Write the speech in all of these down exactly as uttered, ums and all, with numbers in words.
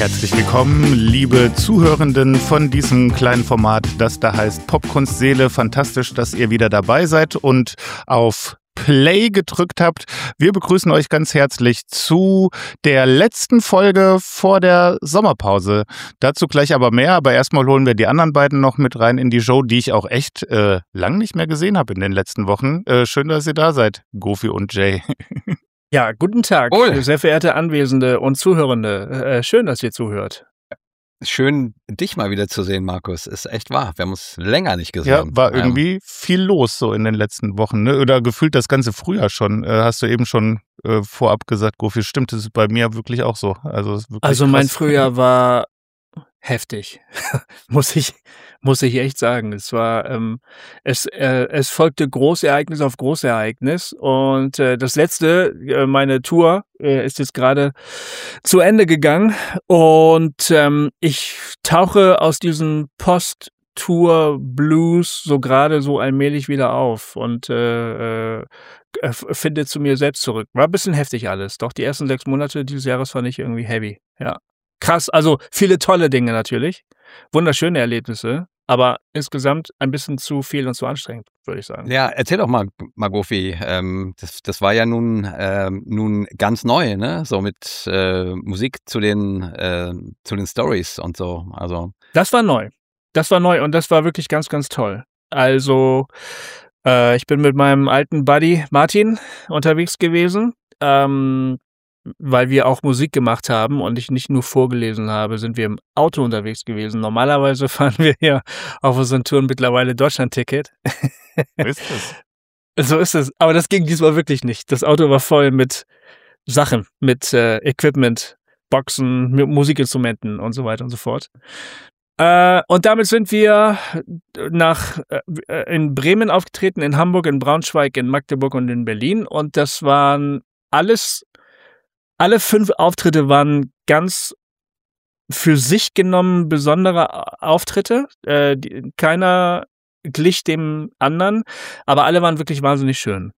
Herzlich willkommen, liebe Zuhörenden von diesem kleinen Format, das da heißt Popkunstseele. Fantastisch, dass ihr wieder dabei seid und auf Play gedrückt habt. Wir begrüßen euch ganz herzlich zu der letzten Folge vor der Sommerpause. Dazu gleich aber mehr, aber erstmal holen wir die anderen beiden noch mit rein in die Show, die ich auch echt äh, lang nicht mehr gesehen habe in den letzten Wochen. Äh, schön, dass ihr da seid, Goofy und Jay. Ja, guten Tag, Oh. sehr verehrte Anwesende und Zuhörende. Äh, schön, dass ihr zuhört. Schön, dich mal wieder zu sehen, Markus. Ist echt wahr. Wir haben uns länger nicht gesehen. Ja, war Ähm, irgendwie viel los so in den letzten Wochen, ne? Oder gefühlt das ganze Frühjahr schon. Äh, hast du eben schon äh, vorab gesagt, Goofy, stimmt, das ist bei mir wirklich auch so. Also, es ist wirklich Also mein krass. Frühjahr war heftig, muss ich muss ich echt sagen. Es war ähm, es äh, es folgte Großereignis auf Großereignis und äh, das letzte, äh, meine Tour äh, ist jetzt gerade zu Ende gegangen und ähm, ich tauche aus diesem Post-Tour Blues so gerade so allmählich wieder auf und äh, äh, f- finde zu mir selbst zurück. War ein bisschen heftig alles. Doch die ersten sechs Monate dieses Jahres fand ich irgendwie heavy. Ja. Krass, also viele tolle Dinge natürlich, wunderschöne Erlebnisse, aber insgesamt ein bisschen zu viel und zu anstrengend, würde ich sagen. Ja, erzähl doch mal, Margofi. Ähm, das, das war ja nun, ähm, nun ganz neu, ne? So mit äh, Musik zu den, äh, zu den Stories und so. Also, Das war neu. Das war neu und das war wirklich ganz, ganz toll. Also, äh, ich bin mit meinem alten Buddy Martin unterwegs gewesen, ähm, weil wir auch Musik gemacht haben und ich nicht nur vorgelesen habe, sind wir im Auto unterwegs gewesen. Normalerweise fahren wir ja auf unseren Touren mittlerweile Deutschland-Ticket. Ist es? So ist es. Aber das ging diesmal wirklich nicht. Das Auto war voll mit Sachen, mit äh, Equipment, Boxen, mit Musikinstrumenten und so weiter und so fort. Äh, und damit sind wir nach äh, in Bremen aufgetreten, in Hamburg, in Braunschweig, in Magdeburg und in Berlin. Und das waren alles, alle fünf Auftritte waren ganz für sich genommen besondere Auftritte. Äh, die, keiner glich dem anderen, aber alle waren wirklich wahnsinnig schön.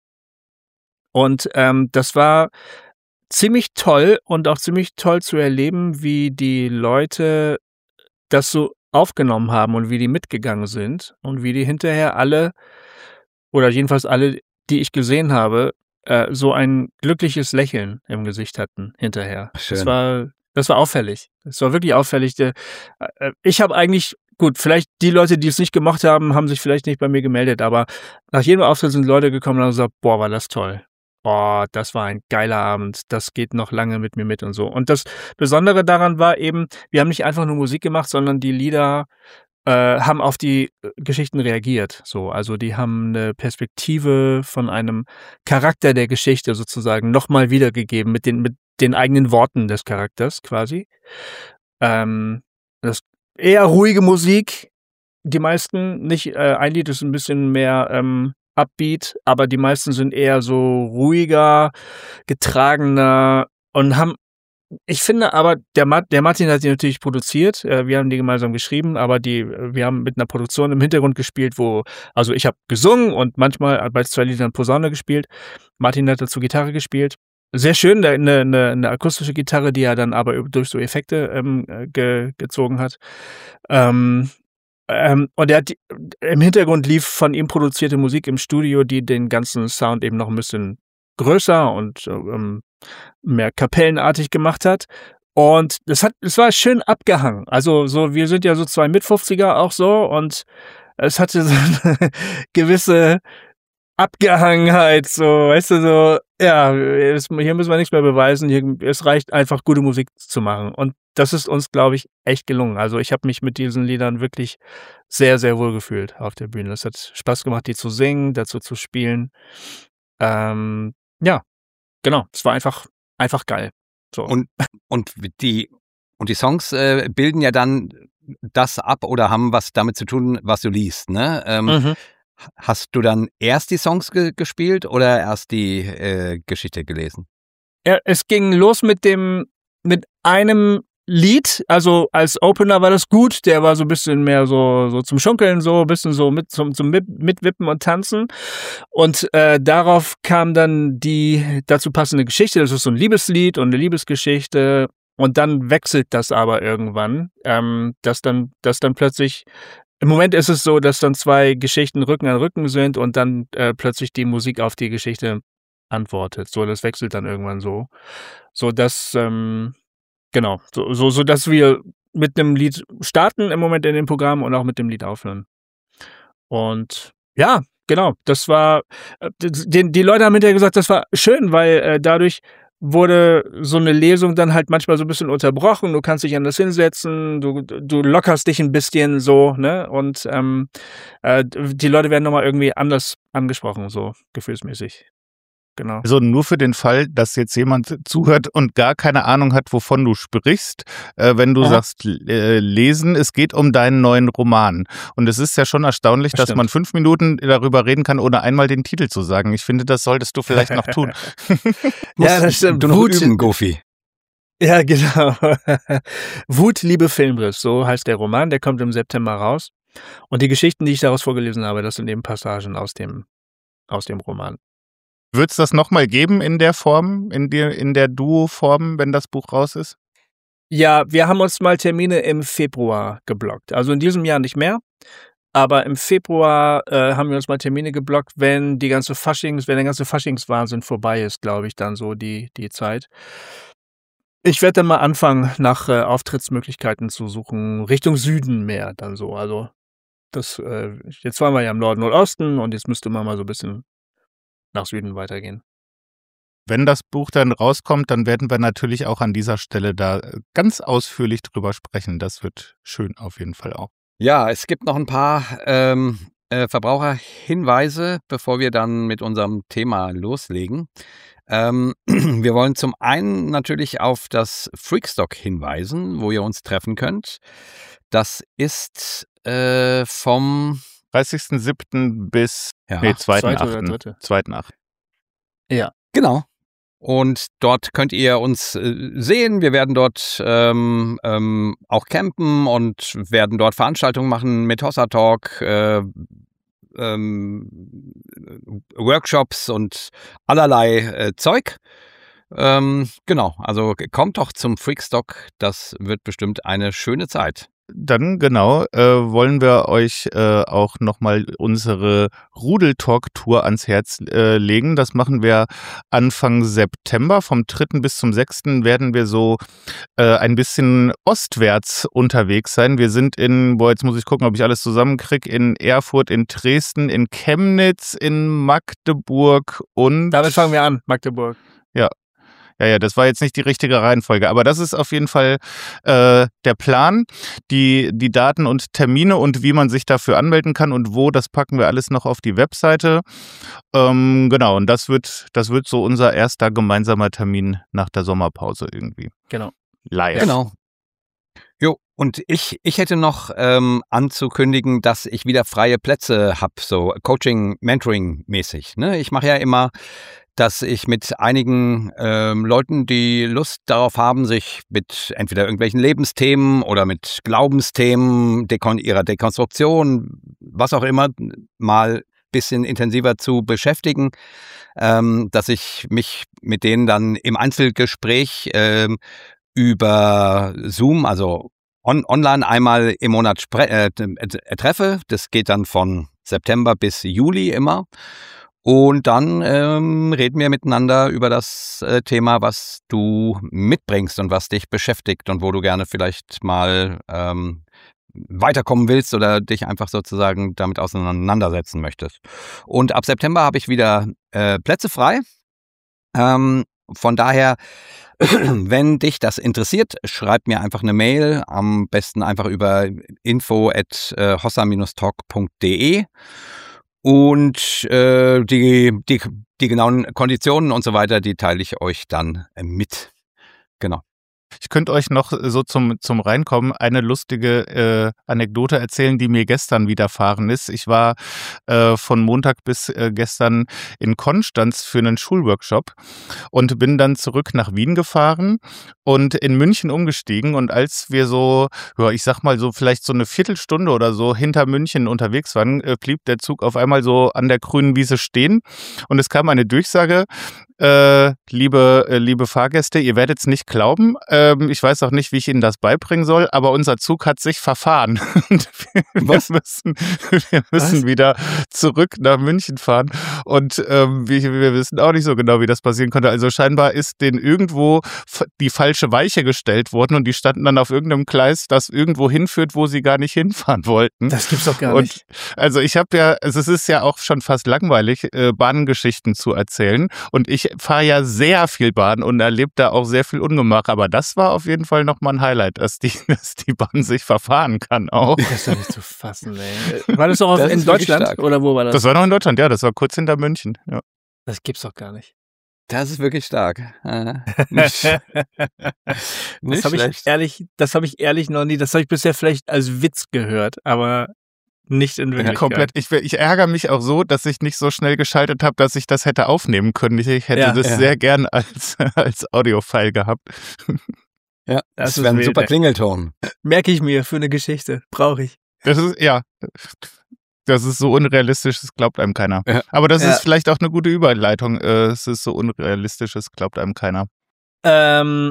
Und ähm, das war ziemlich toll und auch ziemlich toll zu erleben, wie die Leute das so aufgenommen haben und wie die mitgegangen sind und wie die hinterher alle, oder jedenfalls alle, die ich gesehen habe, äh, so ein glückliches Lächeln im Gesicht hatten hinterher. Schön. Das war, das war auffällig. Das war wirklich auffällig. Der- äh, Ich habe eigentlich, gut, vielleicht die Leute, die es nicht gemacht haben, haben sich vielleicht nicht bei mir gemeldet, aber nach jedem Auftritt sind Leute gekommen und haben gesagt, boah, war das toll. Boah, das war ein geiler Abend. Das geht noch lange mit mir mit und so. Und das Besondere daran war eben, wir haben nicht einfach nur Musik gemacht, sondern die Lieder äh, haben auf die äh, Geschichten reagiert. So, also die haben eine Perspektive von einem Charakter der Geschichte sozusagen nochmal wiedergegeben mit den mit den eigenen Worten des Charakters quasi. Ähm, das eher ruhige Musik. Die meisten nicht. Äh, ein Lied ist ein bisschen mehr ähm, upbeat, aber die meisten sind eher so ruhiger, getragener und haben. Ich finde aber, der, Ma- der Martin hat die natürlich produziert, äh, wir haben die gemeinsam geschrieben, aber die, äh, wir haben mit einer Produktion im Hintergrund gespielt, wo, also ich habe gesungen und manchmal bei zwei Liedern Posaune gespielt, Martin hat dazu Gitarre gespielt. Sehr schön, eine, eine, eine akustische Gitarre, die er dann aber durch so Effekte ähm, äh, ge, gezogen hat. Ähm, ähm, und er hat die, im Hintergrund lief von ihm produzierte Musik im Studio, die den ganzen Sound eben noch ein bisschen größer und ähm, mehr kapellenartig gemacht hat. Und das hat, es war schön abgehangen. Also so, wir sind ja so zwei Mit-fünfziger auch so und es hatte so eine gewisse Abgehangenheit, so, weißt du, so, ja, es, hier müssen wir nichts mehr beweisen, hier, es reicht einfach, gute Musik zu machen. Und das ist uns, glaube ich, echt gelungen. Also ich habe mich mit diesen Liedern wirklich sehr, sehr wohl gefühlt auf der Bühne. Es hat Spaß gemacht, die zu singen, dazu zu spielen. Ähm, ja, genau, es war einfach, einfach geil. So. und, und die, und die Songs äh, bilden ja dann das ab oder haben was damit zu tun, was du liest, ne? Ähm, Mhm. Hast du dann erst die Songs ge gespielt oder erst die äh, Geschichte gelesen? Ja, es ging los mit dem, mit einem Lied, also als Opener war das gut, der war so ein bisschen mehr so, so zum Schunkeln, so ein bisschen so mit zum, zum mit, Mitwippen und Tanzen. Und äh, darauf kam dann die dazu passende Geschichte, das ist so ein Liebeslied und eine Liebesgeschichte. Und dann wechselt das aber irgendwann, ähm, dass dann, dass dann plötzlich, im Moment ist es so, dass dann zwei Geschichten Rücken an Rücken sind und dann äh, plötzlich die Musik auf die Geschichte antwortet. So, das wechselt dann irgendwann so. So dass, ähm, genau, so, so, so dass wir mit einem Lied starten im Moment in dem Programm und auch mit dem Lied aufhören. Und ja, genau, das war, äh, die, die Leute haben hinterher gesagt, das war schön, weil äh, dadurch wurde so eine Lesung dann halt manchmal so ein bisschen unterbrochen. Du kannst dich anders hinsetzen, du, du lockerst dich ein bisschen so, ne? Und ähm, äh, die Leute werden nochmal irgendwie anders angesprochen, so gefühlsmäßig. Genau. Also nur für den Fall, dass jetzt jemand zuhört und gar keine Ahnung hat, wovon du sprichst, äh, wenn du Aha. sagst äh, lesen, es geht um deinen neuen Roman. Und es ist ja schon erstaunlich, Das dass stimmt. man fünf Minuten darüber reden kann, ohne einmal den Titel zu sagen. Ich finde, das solltest du vielleicht noch tun. Ja, das stimmt. Du noch Wut, üben, Goofy. ja, genau. Wut, Liebe, Filmriss, so heißt der Roman, der kommt im September raus. Und die Geschichten, die ich daraus vorgelesen habe, das sind eben Passagen aus dem, aus dem Roman. Wird es das nochmal geben in der Form, in der, in der Duo-Form, wenn das Buch raus ist? Ja, wir haben uns mal Termine im Februar geblockt. Also in diesem Jahr nicht mehr. Aber im Februar äh, haben wir uns mal Termine geblockt, wenn die ganze Faschings, wenn der ganze Faschingswahnsinn vorbei ist, glaube ich, dann so die, die Zeit. Ich werde dann mal anfangen, nach äh, Auftrittsmöglichkeiten zu suchen, Richtung Süden mehr dann so. Also das, äh, jetzt waren wir ja im Norden, Nordosten und jetzt müsste man mal so ein bisschen nach Süden weitergehen. Wenn das Buch dann rauskommt, dann werden wir natürlich auch an dieser Stelle da ganz ausführlich drüber sprechen. Das wird schön auf jeden Fall auch. Ja, es gibt noch ein paar ähm, äh, Verbraucherhinweise, bevor wir dann mit unserem Thema loslegen. Ähm, wir wollen zum einen natürlich auf das Freakstock hinweisen, wo ihr uns treffen könnt. Das ist äh, vom dreißigsten siebten bis ja, nee, zweiten zweite oder achten dritte. zweiten achten Ja. Genau. Und dort könnt ihr uns äh, sehen. Wir werden dort ähm, ähm, auch campen und werden dort Veranstaltungen machen mit Hossa Talk, äh, ähm, Workshops und allerlei äh, Zeug. Ähm, genau, also kommt doch zum Freakstock. Das wird bestimmt eine schöne Zeit. Dann genau, äh, wollen wir euch äh, auch nochmal unsere Rudel-Talk-Tour ans Herz äh, legen. Das machen wir Anfang September. Vom dritten bis zum sechsten werden wir so äh, ein bisschen ostwärts unterwegs sein. Wir sind in, boah, jetzt muss ich gucken, ob ich alles zusammenkriege, in Erfurt, in Dresden, in Chemnitz, in Magdeburg und... Damit fangen wir an, Magdeburg. Ja. Ja, ja, das war jetzt nicht die richtige Reihenfolge, aber das ist auf jeden Fall äh, der Plan. Die, die Daten und Termine und wie man sich dafür anmelden kann und wo, das packen wir alles noch auf die Webseite. Ähm, genau, und das wird, das wird so unser erster gemeinsamer Termin nach der Sommerpause irgendwie. Genau. Live. Genau. Jo, und ich, ich hätte noch ähm, anzukündigen, dass ich wieder freie Plätze habe, so Coaching, Mentoring mäßig. Ne? Ich mache ja immer, dass ich mit einigen ähm, Leuten, die Lust darauf haben, sich mit entweder irgendwelchen Lebensthemen oder mit Glaubensthemen, Dekon ihrer Dekonstruktion, was auch immer, mal ein bisschen intensiver zu beschäftigen, ähm, dass ich mich mit denen dann im Einzelgespräch ähm, über Zoom, also on, online einmal im Monat spre- äh, äh, treffe. Das geht dann von September bis Juli immer. Und dann ähm, reden wir miteinander über das äh, Thema, was du mitbringst und was dich beschäftigt und wo du gerne vielleicht mal ähm, weiterkommen willst oder dich einfach sozusagen damit auseinandersetzen möchtest. Und ab September habe ich wieder äh, Plätze frei. Ähm, von daher, wenn dich das interessiert, schreib mir einfach eine Mail, am besten einfach über info at hossa dash talk punkt de. Und äh, die, die, die genauen Konditionen und so weiter, die teile ich euch dann mit. Genau. Ich könnte euch noch so zum, zum Reinkommen eine lustige äh, Anekdote erzählen, die mir gestern widerfahren ist. Ich war äh, von Montag bis äh, gestern in Konstanz für einen Schulworkshop und bin dann zurück nach Wien gefahren und in München umgestiegen. Und als wir so, ja, ich sag mal so vielleicht so eine Viertelstunde oder so hinter München unterwegs waren, äh, blieb der Zug auf einmal so an der grünen Wiese stehen und es kam eine Durchsage, äh, liebe, äh, liebe Fahrgäste, ihr werdet es nicht glauben. Ähm, ich weiß auch nicht, wie ich Ihnen das beibringen soll, aber unser Zug hat sich verfahren. Und wir, Was? wir müssen, wir müssen Was? wieder zurück nach München fahren. Und ähm, wir, wir wissen auch nicht so genau, wie das passieren konnte. Also scheinbar ist denen irgendwo f- die falsche Weiche gestellt worden und die standen dann auf irgendeinem Gleis, das irgendwo hinführt, wo sie gar nicht hinfahren wollten. Das gibt's doch gar Und nicht. also ich habe ja, also es ist ja auch schon fast langweilig, äh, Bahngeschichten zu erzählen. Und ich fahre ja sehr viel Bahn und erlebe da auch sehr viel Ungemach. Aber das war auf jeden Fall nochmal ein Highlight, dass die, dass die Bahn sich verfahren kann auch. Das ist doch nicht zu fassen, ey. War das doch auf, Das in ist wirklich Deutschland stark. oder wo war das? Das war noch in Deutschland, ja, das war kurz hinter München. Ja. Das gibt's doch gar nicht. Das ist wirklich stark. Äh, nicht Das nicht habe ich schlecht. ehrlich, das habe ich ehrlich noch nie, das habe ich bisher vielleicht als Witz gehört, aber nicht in Wirklichkeit. Komplett. Ich, ich ärgere mich auch so, dass ich nicht so schnell geschaltet habe, dass ich das hätte aufnehmen können. Ich, ich hätte Ja, das ja. sehr gern als, als Audiofile gehabt. Ja, Das das ist wäre ein wild, super ey. Klingelton. Merke ich mir für eine Geschichte. Brauche ich. Das ist, ja, das ist so unrealistisch, das glaubt einem keiner. Ja. Aber das Ja. ist vielleicht auch eine gute Überleitung. Äh, Es ist so unrealistisch, das glaubt einem keiner. Ähm,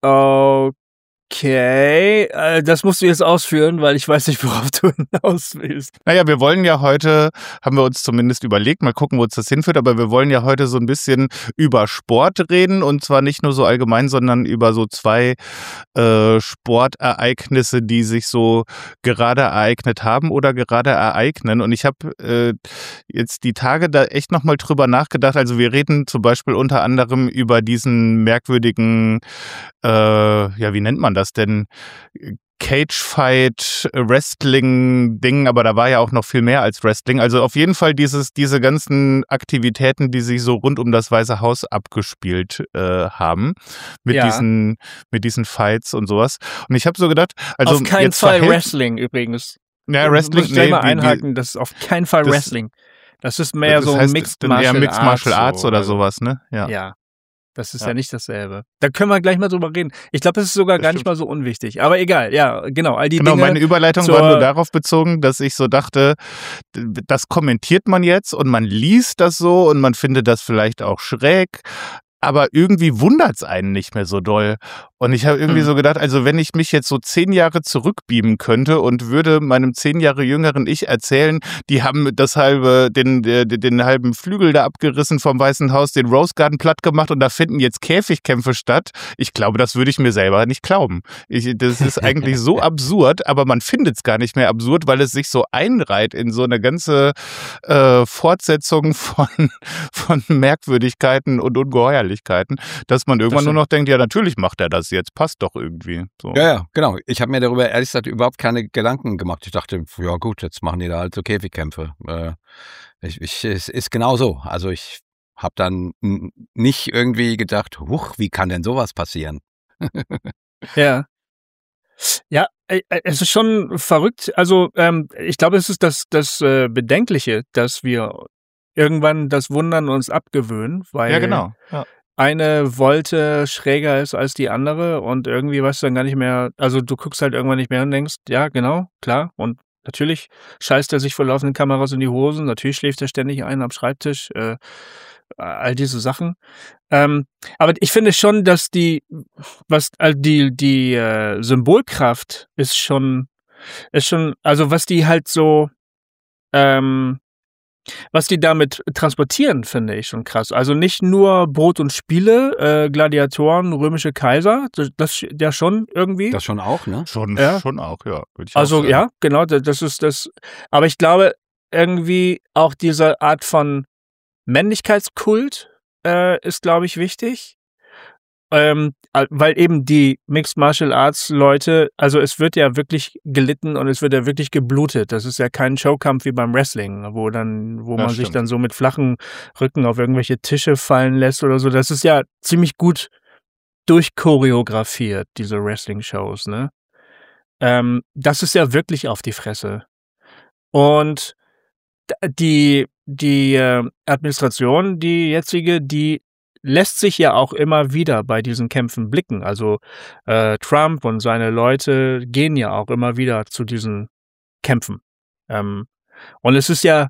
okay. Äh, das musst du jetzt ausführen, weil ich weiß nicht, worauf du hinaus willst. Naja, wir wollen ja heute, haben wir uns zumindest überlegt, mal gucken, wo uns das hinführt, aber wir wollen ja heute so ein bisschen über Sport reden und zwar nicht nur so allgemein, sondern über so zwei äh, Sportereignisse, die sich so gerade ereignet haben oder gerade ereignen. Und ich habe äh, jetzt die Tage da echt nochmal drüber nachgedacht. Also wir reden zum Beispiel unter anderem über diesen merkwürdigen, äh, ja, wie nennt man das denn? Cage-Fight, Wrestling-Ding, aber da war ja auch noch viel mehr als Wrestling. Also auf jeden Fall dieses, diese ganzen Aktivitäten, die sich so rund um das Weiße Haus abgespielt äh, haben, mit Ja. diesen, mit diesen Fights und sowas. Und ich habe so gedacht, also auf keinen jetzt Fall verhält- Wrestling übrigens. Ja, Wrestling, Muss ich gleich nee, mal wie- wie- einhaken, das ist auf keinen Fall das- Wrestling. Das ist mehr das so heißt Mixed dann Martial eher Mixed Martial Arts, Arts so, oder also, sowas, ne? Ja. Ja. Das ist Ja. ja nicht dasselbe. Da können wir gleich mal drüber reden. Ich glaube, das ist sogar Das gar nicht stimmt. mal so unwichtig. Aber egal, ja, genau. All die Genau, Dinge. meine Überleitung zur- war nur darauf bezogen, dass ich so dachte, d- das kommentiert man jetzt und man liest das so und man findet das vielleicht auch schräg, aber irgendwie wundert's einen nicht mehr so doll. Und ich habe irgendwie Mhm. so gedacht, also wenn ich mich jetzt so zehn Jahre zurückbeamen könnte und würde meinem zehn Jahre jüngeren Ich erzählen, die haben das halbe, den, den, den halben Flügel da abgerissen vom Weißen Haus, den Rose Garden platt gemacht und da finden jetzt Käfigkämpfe statt. Ich glaube, das würde ich mir selber nicht glauben. Ich, das ist eigentlich so absurd, aber man findet es gar nicht mehr absurd, weil es sich so einreiht in so eine ganze äh, Fortsetzung von, von Merkwürdigkeiten und Ungeheuerlichkeiten, dass man irgendwann nur stimmt. noch denkt, ja, natürlich macht er das jetzt, passt doch irgendwie. So. Ja, ja, genau. Ich habe mir darüber ehrlich gesagt überhaupt keine Gedanken gemacht. Ich dachte, ja gut, jetzt machen die da halt so Käfigkämpfe. Äh, ich, ich, es ist genau so. Also ich habe dann n- nicht irgendwie gedacht, huch, wie kann denn sowas passieren? Ja. Ja, äh, äh, es ist schon verrückt. Also, ähm, ich glaube, es ist das, das äh, Bedenkliche, dass wir irgendwann das Wundern uns abgewöhnen, weil Ja, genau. Ja. eine Wolte schräger ist als die andere und irgendwie weißt du dann gar nicht mehr, also du guckst halt irgendwann nicht mehr und denkst, ja, genau, klar. Und natürlich scheißt er sich vor laufenden Kameras in die Hosen, natürlich schläft er ständig ein am Schreibtisch, äh, all diese Sachen. Ähm, aber ich finde schon, dass die, was, also die, die äh, Symbolkraft ist schon, ist schon, also was die halt so, ähm, was die damit transportieren, finde ich schon krass. Also nicht nur Brot und Spiele, äh, Gladiatoren, römische Kaiser, das, das ja schon irgendwie. Das schon auch, ne? Schon, Ja. schon auch, ja. Würde ich auch Also sagen. ja, genau, da- das ist das. Aber ich glaube irgendwie auch diese Art von Männlichkeitskult äh, ist, glaube ich, wichtig. Ähm, äh, weil eben die Mixed Martial Arts Leute, also es wird ja wirklich gelitten und es wird ja wirklich geblutet. Das ist ja kein Showkampf wie beim Wrestling, wo dann, wo Ja, man sich stimmt. dann so mit flachen Rücken auf irgendwelche Tische fallen lässt oder so. Das ist ja ziemlich gut durchchoreografiert, diese Wrestling-Shows, ne? Ähm, das ist ja wirklich auf die Fresse. Und d- die, die äh, Administration, die jetzige, die lässt sich ja auch immer wieder bei diesen Kämpfen blicken. Also äh, Trump und seine Leute gehen ja auch immer wieder zu diesen Kämpfen. Ähm, und es ist ja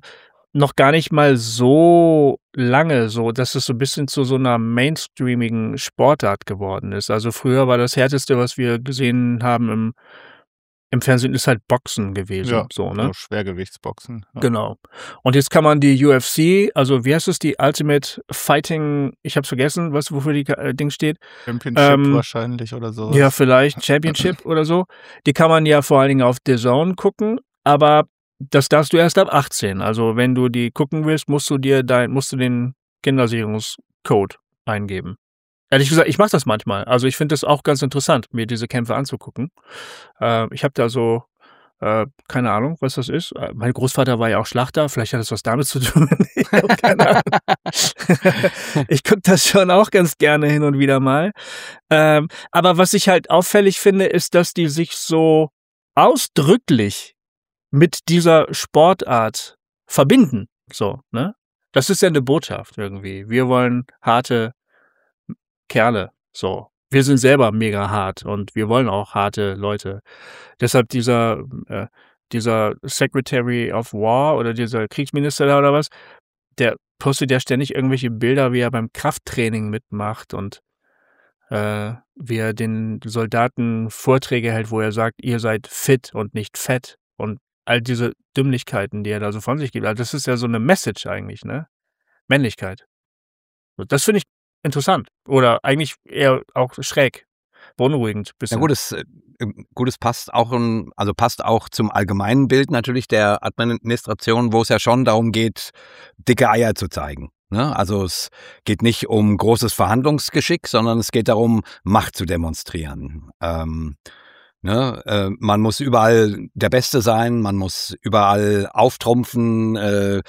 noch gar nicht mal so lange so, dass es so ein bisschen zu so einer mainstreamigen Sportart geworden ist. Also, früher war das Härteste, was wir gesehen haben im im Fernsehen, ist halt Boxen gewesen, Ja, so, ne? so Schwergewichtsboxen. Ja. Genau. Und jetzt kann man die U F C, also wie heißt es, die Ultimate Fighting, ich hab's vergessen, was wofür die äh, Ding steht. Championship Ähm, wahrscheinlich oder so. Ja, vielleicht Championship oder so. Die kann man ja vor allen Dingen auf D A Z N gucken, aber das darfst du erst ab achtzehn. Also wenn du die gucken willst, musst du dir dein, musst du den Kindersicherungscode eingeben. Ehrlich gesagt, ich mache das manchmal. Also ich finde das auch ganz interessant, mir diese Kämpfe anzugucken. Äh, ich habe da so, äh, keine Ahnung, was das ist. Äh, mein Großvater war ja auch Schlachter, vielleicht hat das was damit zu tun. Ich habe keine Ahnung. Ich gucke das schon auch ganz gerne hin und wieder mal. Ähm, aber was ich halt auffällig finde, ist, dass die sich so ausdrücklich mit dieser Sportart verbinden. So, ne? Das ist ja eine Botschaft irgendwie. Wir wollen harte Kerle, so. Wir sind selber mega hart und wir wollen auch harte Leute. Deshalb dieser, äh, dieser Secretary of War oder dieser Kriegsminister da oder was, der postet ja ständig irgendwelche Bilder, wie er beim Krafttraining mitmacht und äh, wie er den Soldaten Vorträge hält, wo er sagt, ihr seid fit und nicht fett und all diese Dümmlichkeiten, die er da so von sich gibt. Also das ist ja so eine Message eigentlich, ne? Männlichkeit. Das finde ich interessant oder eigentlich eher auch schräg, beunruhigend. Ja Bisschen. gut, es, äh, gut, es passt auch, in, also passt auch zum allgemeinen Bild natürlich der Administration, wo es ja schon darum geht, dicke Eier zu zeigen. Ne? Also es geht nicht um großes Verhandlungsgeschick, sondern es geht darum, Macht zu demonstrieren. Ähm, Ne, äh, man muss überall der Beste sein, man muss überall auftrumpfen. Äh,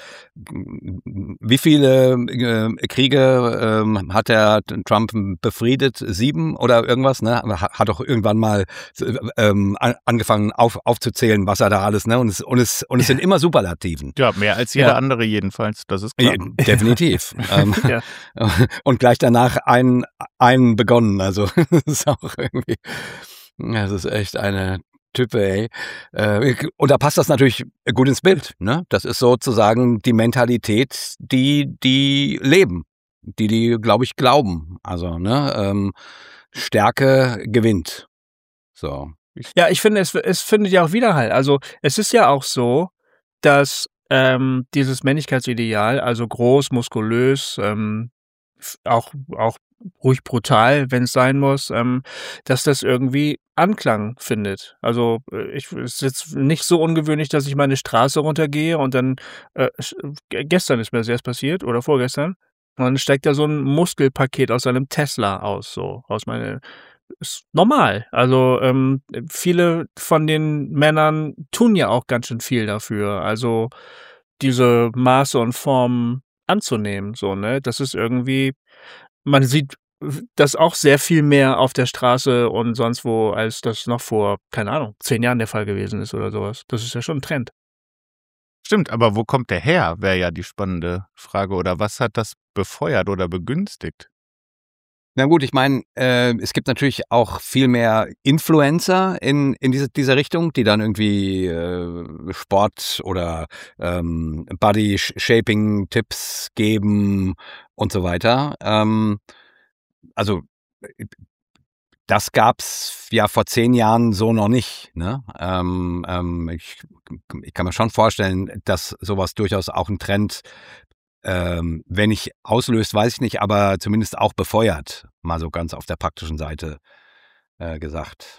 wie viele äh, Kriege äh, hat der Trump befriedet? Sieben oder irgendwas? Ne? Hat doch irgendwann mal äh, angefangen auf, aufzuzählen, was er da alles. Ne? Und, es, und, es, und es sind immer Superlativen. Ja, mehr als jeder Ja. andere jedenfalls, das ist klar. Definitiv. ähm, Ja. Und gleich danach einen, einen begonnen. Also das ist auch irgendwie... Das ist echt eine Type, ey. Und da passt das natürlich gut ins Bild, ne? Das ist sozusagen die Mentalität, die die leben, die die, glaube ich, glauben. Also, ne? Ähm, Stärke gewinnt. So. Ja, ich finde, es, es findet ja auch Widerhall. Also es ist ja auch so, dass ähm, dieses Männlichkeitsideal, also groß, muskulös, ähm, auch, auch ruhig brutal, wenn es sein muss, ähm, dass das irgendwie Anklang findet. Also ich, es ist jetzt nicht so ungewöhnlich, dass ich meine Straße runtergehe und dann, äh, gestern ist mir das erst passiert oder vorgestern, und dann steigt da so ein Muskelpaket aus einem Tesla aus, so aus meiner, ist normal. Also ähm, viele von den Männern tun ja auch ganz schön viel dafür. Also diese Maße und Formen anzunehmen, so, ne? Das ist irgendwie, man sieht das auch sehr viel mehr auf der Straße und sonst wo, als das noch vor, keine Ahnung, zehn Jahren der Fall gewesen ist oder sowas. Das ist ja schon ein Trend. Stimmt, aber wo kommt der her, wäre ja die spannende Frage. Oder was hat das befeuert oder begünstigt? Na gut, ich meine, äh, es gibt natürlich auch viel mehr Influencer in, in diese, dieser Richtung, die dann irgendwie äh, Sport oder ähm, Body-Shaping-Tipps geben und so weiter. Ähm, also das gab's ja vor zehn Jahren so noch nicht. Ne? Ähm, ähm, ich, ich kann mir schon vorstellen, dass sowas durchaus auch ein Trend, ähm, wenn nicht auslöst, weiß ich nicht, aber zumindest auch befeuert, mal so ganz auf der praktischen Seite äh, gesagt.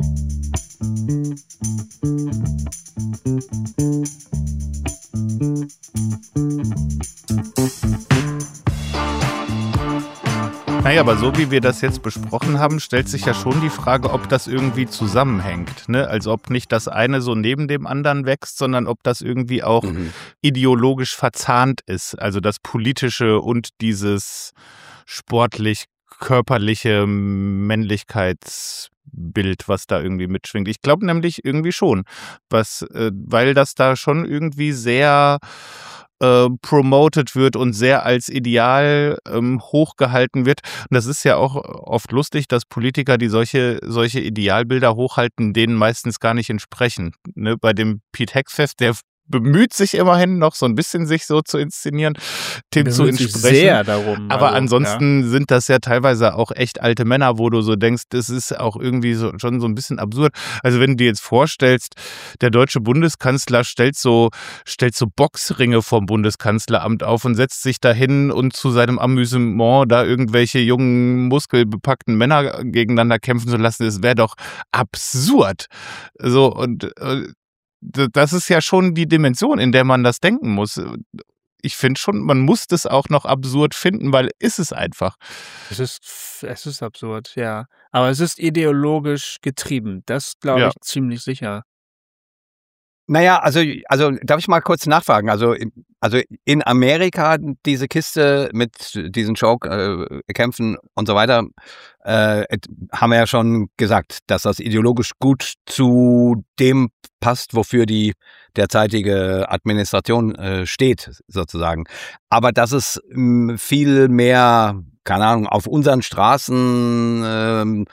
Naja, aber so wie wir das jetzt besprochen haben, stellt sich ja schon die Frage, ob das irgendwie zusammenhängt. Ne? Also ob nicht das eine so neben dem anderen wächst, sondern ob das irgendwie auch mhm. ideologisch verzahnt ist. Also das Politische und dieses sportlich-körperliche Männlichkeitsbild, was da irgendwie mitschwingt. Ich glaube nämlich irgendwie schon, was, äh, weil das da schon irgendwie sehr Äh, promoted wird und sehr als Ideal ähm, hochgehalten wird. Und das ist ja auch oft lustig, dass Politiker, die solche, solche Idealbilder hochhalten, denen meistens gar nicht entsprechen. Ne? Bei dem Pete Hegseth, der bemüht sich immerhin noch so ein bisschen, sich so zu inszenieren, dem zu Bemüht sich entsprechen. sehr darum. Aber also, ansonsten sind das ja teilweise auch echt alte Männer, wo du so denkst, das ist auch irgendwie so, schon so ein bisschen absurd. Also wenn du dir jetzt vorstellst, der deutsche Bundeskanzler stellt so, stellt so Boxringe vom Bundeskanzleramt auf und setzt sich dahin und zu seinem Amüsement da irgendwelche jungen, muskelbepackten Männer gegeneinander kämpfen zu lassen, das wäre doch absurd. So, und äh, das ist ja schon die Dimension, in der man das denken muss. Ich finde schon, man muss das auch noch absurd finden, weil ist es einfach. Es ist, es ist absurd, ja. Aber es ist ideologisch getrieben. Das glaube Ja. ich ziemlich sicher. Naja, also, also darf ich mal kurz nachfragen? Also, in- also in Amerika diese Kiste mit diesen Showkämpfen und so weiter, äh, et- haben wir ja schon gesagt, dass das ideologisch gut zu dem passt, wofür die derzeitige Administration äh, steht, sozusagen. Aber dass es mh, viel mehr, keine Ahnung, auf unseren Straßen ähm,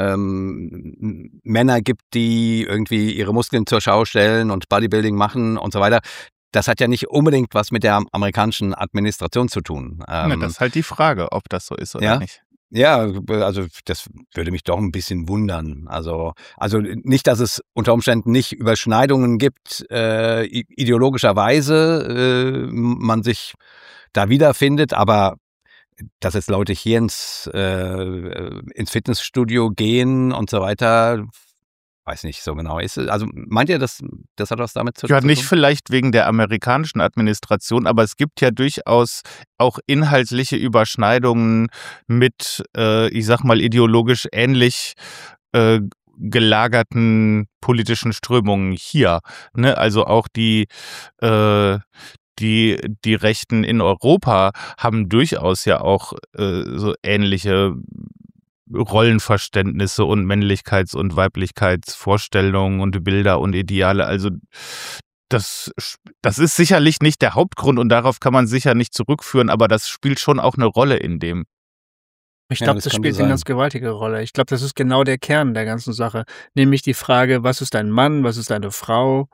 ähm, Männer gibt, die irgendwie ihre Muskeln zur Schau stellen und Bodybuilding machen und so weiter. Das hat ja nicht unbedingt was mit der amerikanischen Administration zu tun. Na, Ähm, das ist halt die Frage, ob das so ist oder ja? nicht. ja, also das würde mich doch ein bisschen wundern. Also, also nicht, dass es unter Umständen nicht Überschneidungen gibt, äh, i- ideologischerweise äh, man sich da wiederfindet, aber dass jetzt Leute hier ins, äh, ins Fitnessstudio gehen und so weiter, weiß nicht so genau. Ist, es- also meint ihr, das, das hat was damit zu, Ja, zu nicht tun? vielleicht wegen der amerikanischen Administration, aber es gibt ja durchaus auch inhaltliche Überschneidungen mit, äh, ich sag mal, ideologisch ähnlich äh, gelagerten politischen Strömungen hier. Ne? Also auch die, äh, die, die Rechten in Europa haben durchaus ja auch äh, so ähnliche Rollenverständnisse und Männlichkeits- und Weiblichkeitsvorstellungen und Bilder und Ideale. Also das, das ist sicherlich nicht der Hauptgrund und darauf kann man sicher nicht zurückführen, aber das spielt schon auch eine Rolle in dem. Ich Ja, glaube, das das könnte spielt eine sein. ganz gewaltige Rolle. Ich glaube, das ist genau der Kern der ganzen Sache. Nämlich die Frage, was ist ein Mann, was ist eine Frau?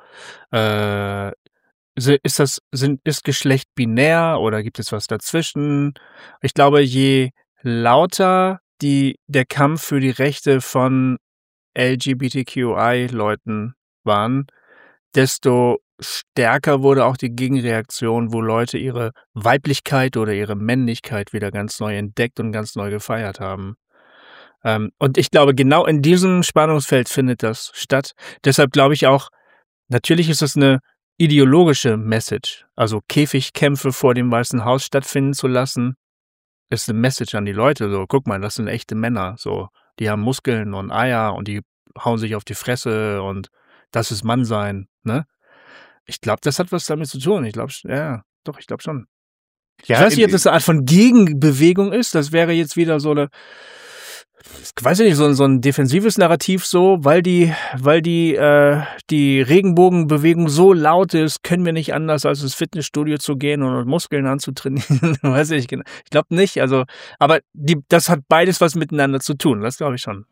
Äh, si- ist das, sind, ist Geschlecht binär oder gibt es was dazwischen? Ich glaube, je lauter die, der Kampf für die Rechte von L G B T Q I-Leuten waren, desto stärker wurde auch die Gegenreaktion, wo Leute ihre Weiblichkeit oder ihre Männlichkeit wieder ganz neu entdeckt und ganz neu gefeiert haben. Ähm, und ich glaube, genau in diesem Spannungsfeld findet das statt. Deshalb glaube ich auch, natürlich ist es eine ideologische Message. Also Käfigkämpfe vor dem Weißen Haus stattfinden zu lassen, ist eine Message an die Leute. So, guck mal, das sind echte Männer. So, die haben Muskeln und Eier und die hauen sich auf die Fresse und das ist Mannsein, ne? Ich glaube, das hat was damit zu tun. Ich glaube, ja, doch, ich glaube schon. Ja, ich weiß nicht, ob in- das eine Art von Gegenbewegung ist. Das wäre jetzt wieder so eine, ich weiß nicht, so, ein- so ein defensives Narrativ so, weil die, weil die, äh, die Regenbogenbewegung so laut ist, können wir nicht anders, als ins Fitnessstudio zu gehen und Muskeln anzutrainieren. weiß ich genau. Ich glaube nicht. Also, aber die, das hat beides was miteinander zu tun. Das glaube ich schon.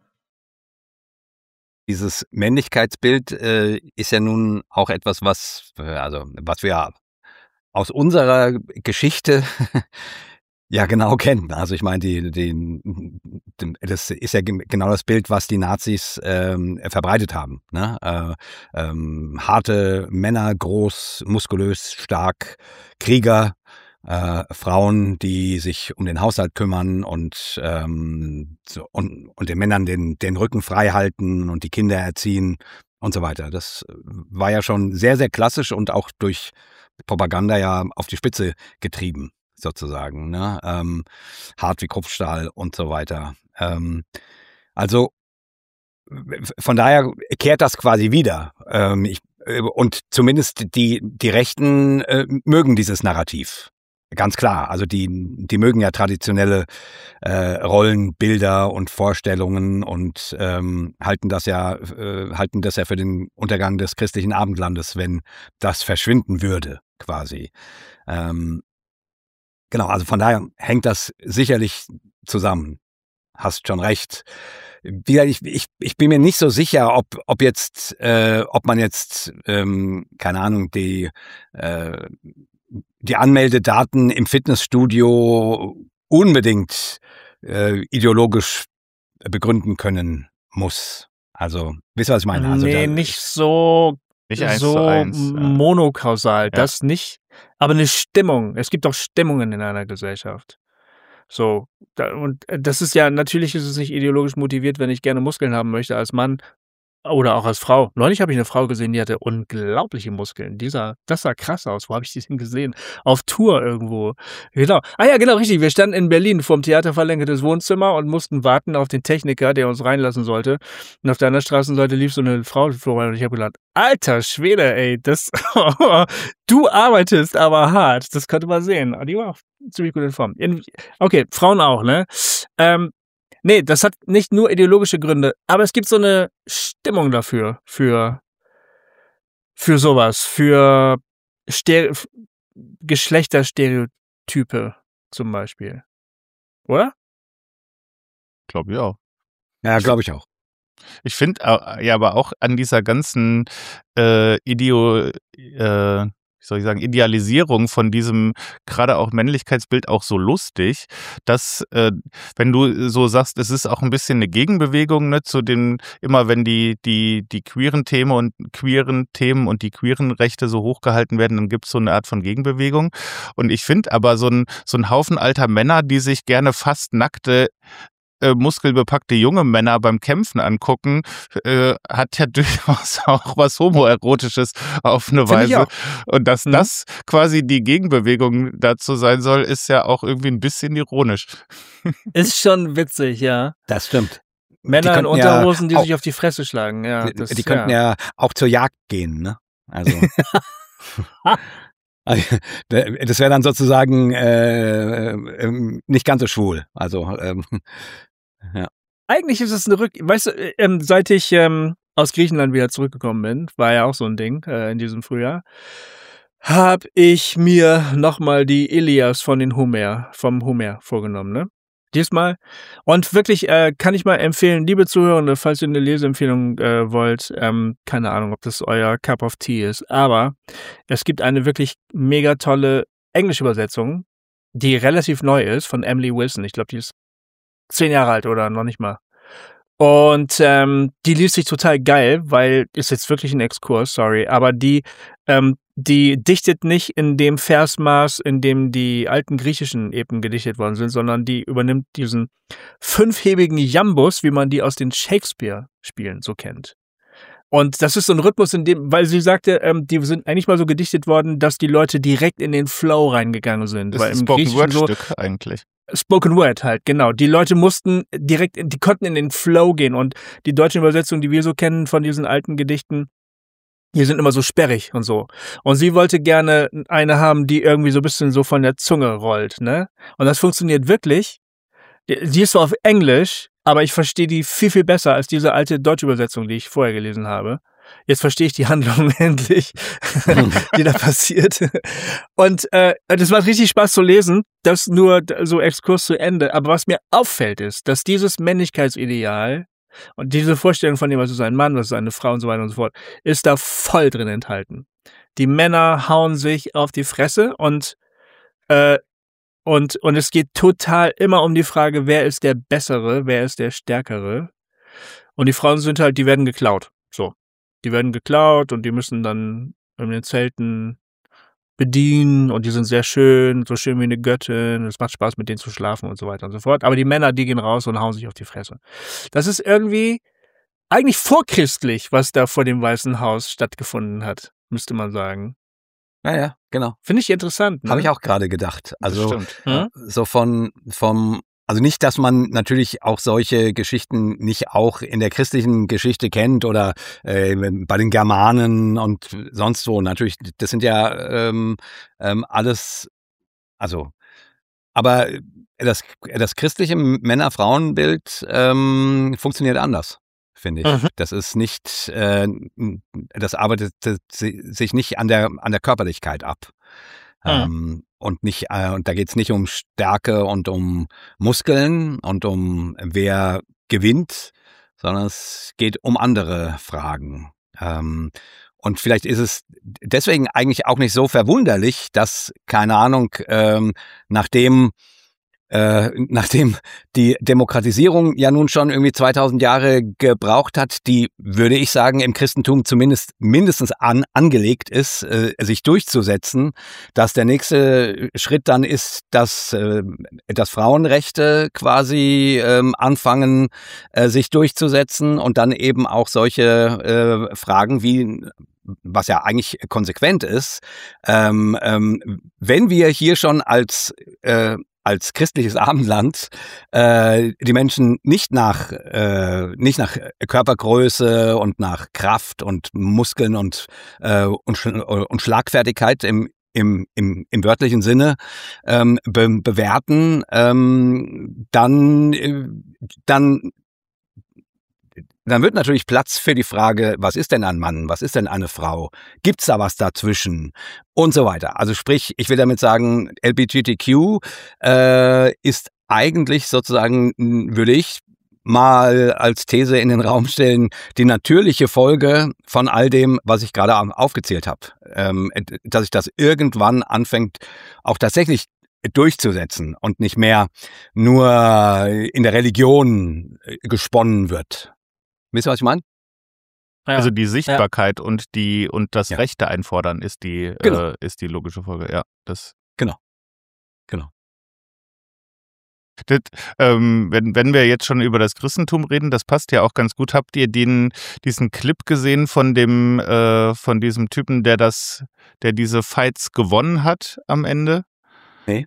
Dieses Männlichkeitsbild äh, ist ja nun auch etwas, was, äh, also, was wir aus unserer Geschichte ja genau kennen. Also ich meine, die, die, die, das ist ja ge- genau das Bild, was die Nazis ähm, verbreitet haben. Ne? Äh, ähm, harte Männer, groß, muskulös, stark, Krieger, äh, Frauen, die sich um den Haushalt kümmern und, ähm, so, und, und den Männern den, den Rücken frei halten und die Kinder erziehen und so weiter. Das war ja schon sehr, sehr klassisch und auch durch Propaganda ja auf die Spitze getrieben, sozusagen. Ne? Ähm, hart wie Kruppstahl und so weiter. Ähm, also von daher kehrt das quasi wieder. Ähm, ich, äh, und zumindest die, die Rechten äh, mögen dieses Narrativ. Ganz klar. Also die, die mögen ja traditionelle äh, Rollenbilder und Vorstellungen und ähm, halten das ja, äh, halten das ja für den Untergang des christlichen Abendlandes, wenn das verschwinden würde, quasi. Ähm, genau, also von daher hängt das sicherlich zusammen. hast schon recht. Wie, ich, ich, ich bin mir nicht so sicher, ob, ob jetzt, äh, ob man jetzt, ähm, keine Ahnung, die, äh, die Anmeldedaten im Fitnessstudio unbedingt äh, ideologisch begründen können muss. Also, wisst ihr, was ich meine? Also, nee, da, nicht so, Nicht eins so zu eins. Ja. monokausal, Ja. das nicht. Aber eine Stimmung. Es gibt auch Stimmungen in einer Gesellschaft. So, da, und das ist ja, natürlich ist es nicht ideologisch motiviert, wenn ich gerne Muskeln haben möchte als Mann oder auch als Frau. Neulich habe ich eine Frau gesehen, die hatte unglaubliche Muskeln. Dieser, das sah krass aus. Wo habe ich die denn gesehen? Auf Tour irgendwo. Genau. Ah ja, genau, richtig. Wir standen in Berlin vorm Theater verlängertes Wohnzimmer und mussten warten auf den Techniker, der uns reinlassen sollte. Und auf der anderen Straßenseite lief so eine Frau vorbei und ich habe gedacht, alter Schwede, ey, das, du arbeitest aber hart. Das konnte man sehen. Die war auch ziemlich gut in Form. Okay, Frauen auch, ne? Ähm, Nee, das hat nicht nur ideologische Gründe, aber es gibt so eine Stimmung dafür, für, für sowas, für Stere- Geschlechterstereotype zum Beispiel. Oder? Glaube ich auch. ja, glaube ich auch. Ich finde ja aber auch an dieser ganzen äh, Ideo, äh, wie soll ich sagen, Idealisierung von diesem gerade auch Männlichkeitsbild auch so lustig, dass äh, wenn du so sagst, es ist auch ein bisschen eine Gegenbewegung, ne, zu den, immer wenn die, die, die queeren Themen und queeren Themen und die queeren Rechte so hochgehalten werden, dann gibt es so eine Art von Gegenbewegung. Und ich finde aber so ein, so ein Haufen alter Männer, die sich gerne fast nackte äh, muskelbepackte junge Männer beim Kämpfen angucken, äh, hat ja durchaus auch was Homoerotisches auf eine Find ich Weise. auch. Und dass Mhm. das quasi die Gegenbewegung dazu sein soll, ist ja auch irgendwie ein bisschen ironisch. Ist schon witzig, ja. Das stimmt. Männer in könnten ja Unterhosen, die auch- sich auf die Fresse schlagen, ja. Die, Das, die könnten ja. ja auch zur Jagd gehen, ne? Also, Also, das wäre dann sozusagen äh, ähm, nicht ganz so schwul. Also, ähm, Eigentlich ist es eine Rück... Weißt du, ähm, seit ich ähm, aus Griechenland wieder zurückgekommen bin, war ja auch so ein Ding äh, in diesem Frühjahr, habe ich mir nochmal die Ilias von den Homer, vom Homer vorgenommen, ne? Diesmal. Und wirklich äh, kann ich mal empfehlen, liebe Zuhörende, falls ihr eine Leseempfehlung äh, wollt, ähm, keine Ahnung, ob das euer Cup of Tea ist, aber es gibt eine wirklich mega tolle englische Übersetzung, die relativ neu ist, von Emily Wilson. Ich glaube, die ist zehn Jahre alt oder noch nicht mal. Und ähm, die liest sich total geil, weil, ist jetzt wirklich ein Exkurs, sorry, aber die, ähm, die dichtet nicht in dem Versmaß, in dem die alten griechischen Epen gedichtet worden sind, sondern die übernimmt diesen fünfhebigen Jambus, wie man die aus den Shakespeare-Spielen so kennt. Und das ist so ein Rhythmus, in dem, weil sie sagte, ähm, die sind eigentlich mal so gedichtet worden, dass die Leute direkt in den Flow reingegangen sind. Das weil ist ein im Spoken Griechischen so, Word Stück eigentlich. Spoken Word halt, genau. Die Leute mussten direkt, die konnten in den Flow gehen und die deutsche Übersetzung, die wir so kennen von diesen alten Gedichten, die sind immer so sperrig und so. Und sie wollte gerne eine haben, die irgendwie so ein bisschen so von der Zunge rollt, ne? Und das funktioniert wirklich. Die ist zwar auf Englisch, aber ich verstehe die viel, viel besser als diese alte deutsche Übersetzung, die ich vorher gelesen habe. Jetzt verstehe ich die Handlung endlich, die da passiert. Und äh, das macht richtig Spaß zu lesen. Das nur so Exkurs zu Ende. Aber was mir auffällt ist, dass dieses Männlichkeitsideal und diese Vorstellung von dem, was ist ein Mann, was ist eine Frau und so weiter und so fort, ist da voll drin enthalten. Die Männer hauen sich auf die Fresse und äh, und und es geht total immer um die Frage, wer ist der Bessere, wer ist der Stärkere. Und die Frauen sind halt, die werden geklaut. So. Die werden geklaut und die müssen dann in den Zelten bedienen und die sind sehr schön, so schön wie eine Göttin. Es macht Spaß, mit denen zu schlafen und so weiter und so fort. Aber die Männer, die gehen raus und hauen sich auf die Fresse. Das ist irgendwie eigentlich vorchristlich, was da vor dem Weißen Haus stattgefunden hat, müsste man sagen. ja, ja, genau. Finde ich interessant. Ne? Habe ich auch gerade gedacht. Also Das stimmt. Hm? so von vom also nicht, dass man natürlich auch solche Geschichten nicht auch in der christlichen Geschichte kennt oder äh, bei den Germanen und sonst wo. Natürlich, das sind ja ähm, ähm, alles, also, aber das, das christliche Männer-Frauen-Bild ähm, funktioniert anders, finde ich. Mhm. Das ist nicht, äh, das arbeitet sich nicht an der, an der Körperlichkeit ab. Mhm. Ähm, und nicht, äh, und da geht's nicht um Stärke und um Muskeln und um wer gewinnt, sondern es geht um andere Fragen. Ähm, und vielleicht ist es deswegen eigentlich auch nicht so verwunderlich, dass, keine Ahnung, ähm, nachdem Äh, nachdem die Demokratisierung ja nun schon irgendwie zweitausend Jahre gebraucht hat, die, würde ich sagen, im Christentum zumindest mindestens an, angelegt ist, äh, sich durchzusetzen, dass der nächste Schritt dann ist, dass, äh, dass Frauenrechte quasi äh, anfangen, äh, sich durchzusetzen und dann eben auch solche äh, Fragen wie, was ja eigentlich konsequent ist, ähm, ähm, wenn wir hier schon als äh, als christliches Abendland äh, die Menschen nicht nach äh, nicht nach Körpergröße und nach Kraft und Muskeln und äh, und, Sch und Schlagfertigkeit im im im im wörtlichen Sinne ähm, be bewerten, ähm, dann äh, dann Dann wird natürlich Platz für die Frage, was ist denn ein Mann, was ist denn eine Frau, gibt's da was dazwischen und so weiter. Also sprich, ich will damit sagen, L G B T Q äh, ist eigentlich sozusagen, würde ich mal als These in den Raum stellen, die natürliche Folge von all dem, was ich gerade aufgezählt habe. Ähm, dass sich das irgendwann anfängt, auch tatsächlich durchzusetzen und nicht mehr nur in der Religion gesponnen wird. Wisst ihr, was ich meine? Ja. Also die Sichtbarkeit ja. und die und das ja. Rechte einfordern ist die genau. äh, ist die logische Folge. Ja, das genau, genau. Das, ähm, wenn wenn wir jetzt schon über das Christentum reden, das passt ja auch ganz gut. Habt ihr den diesen Clip gesehen von dem äh, von diesem Typen, der das, der diese Fights gewonnen hat am Ende? Nee.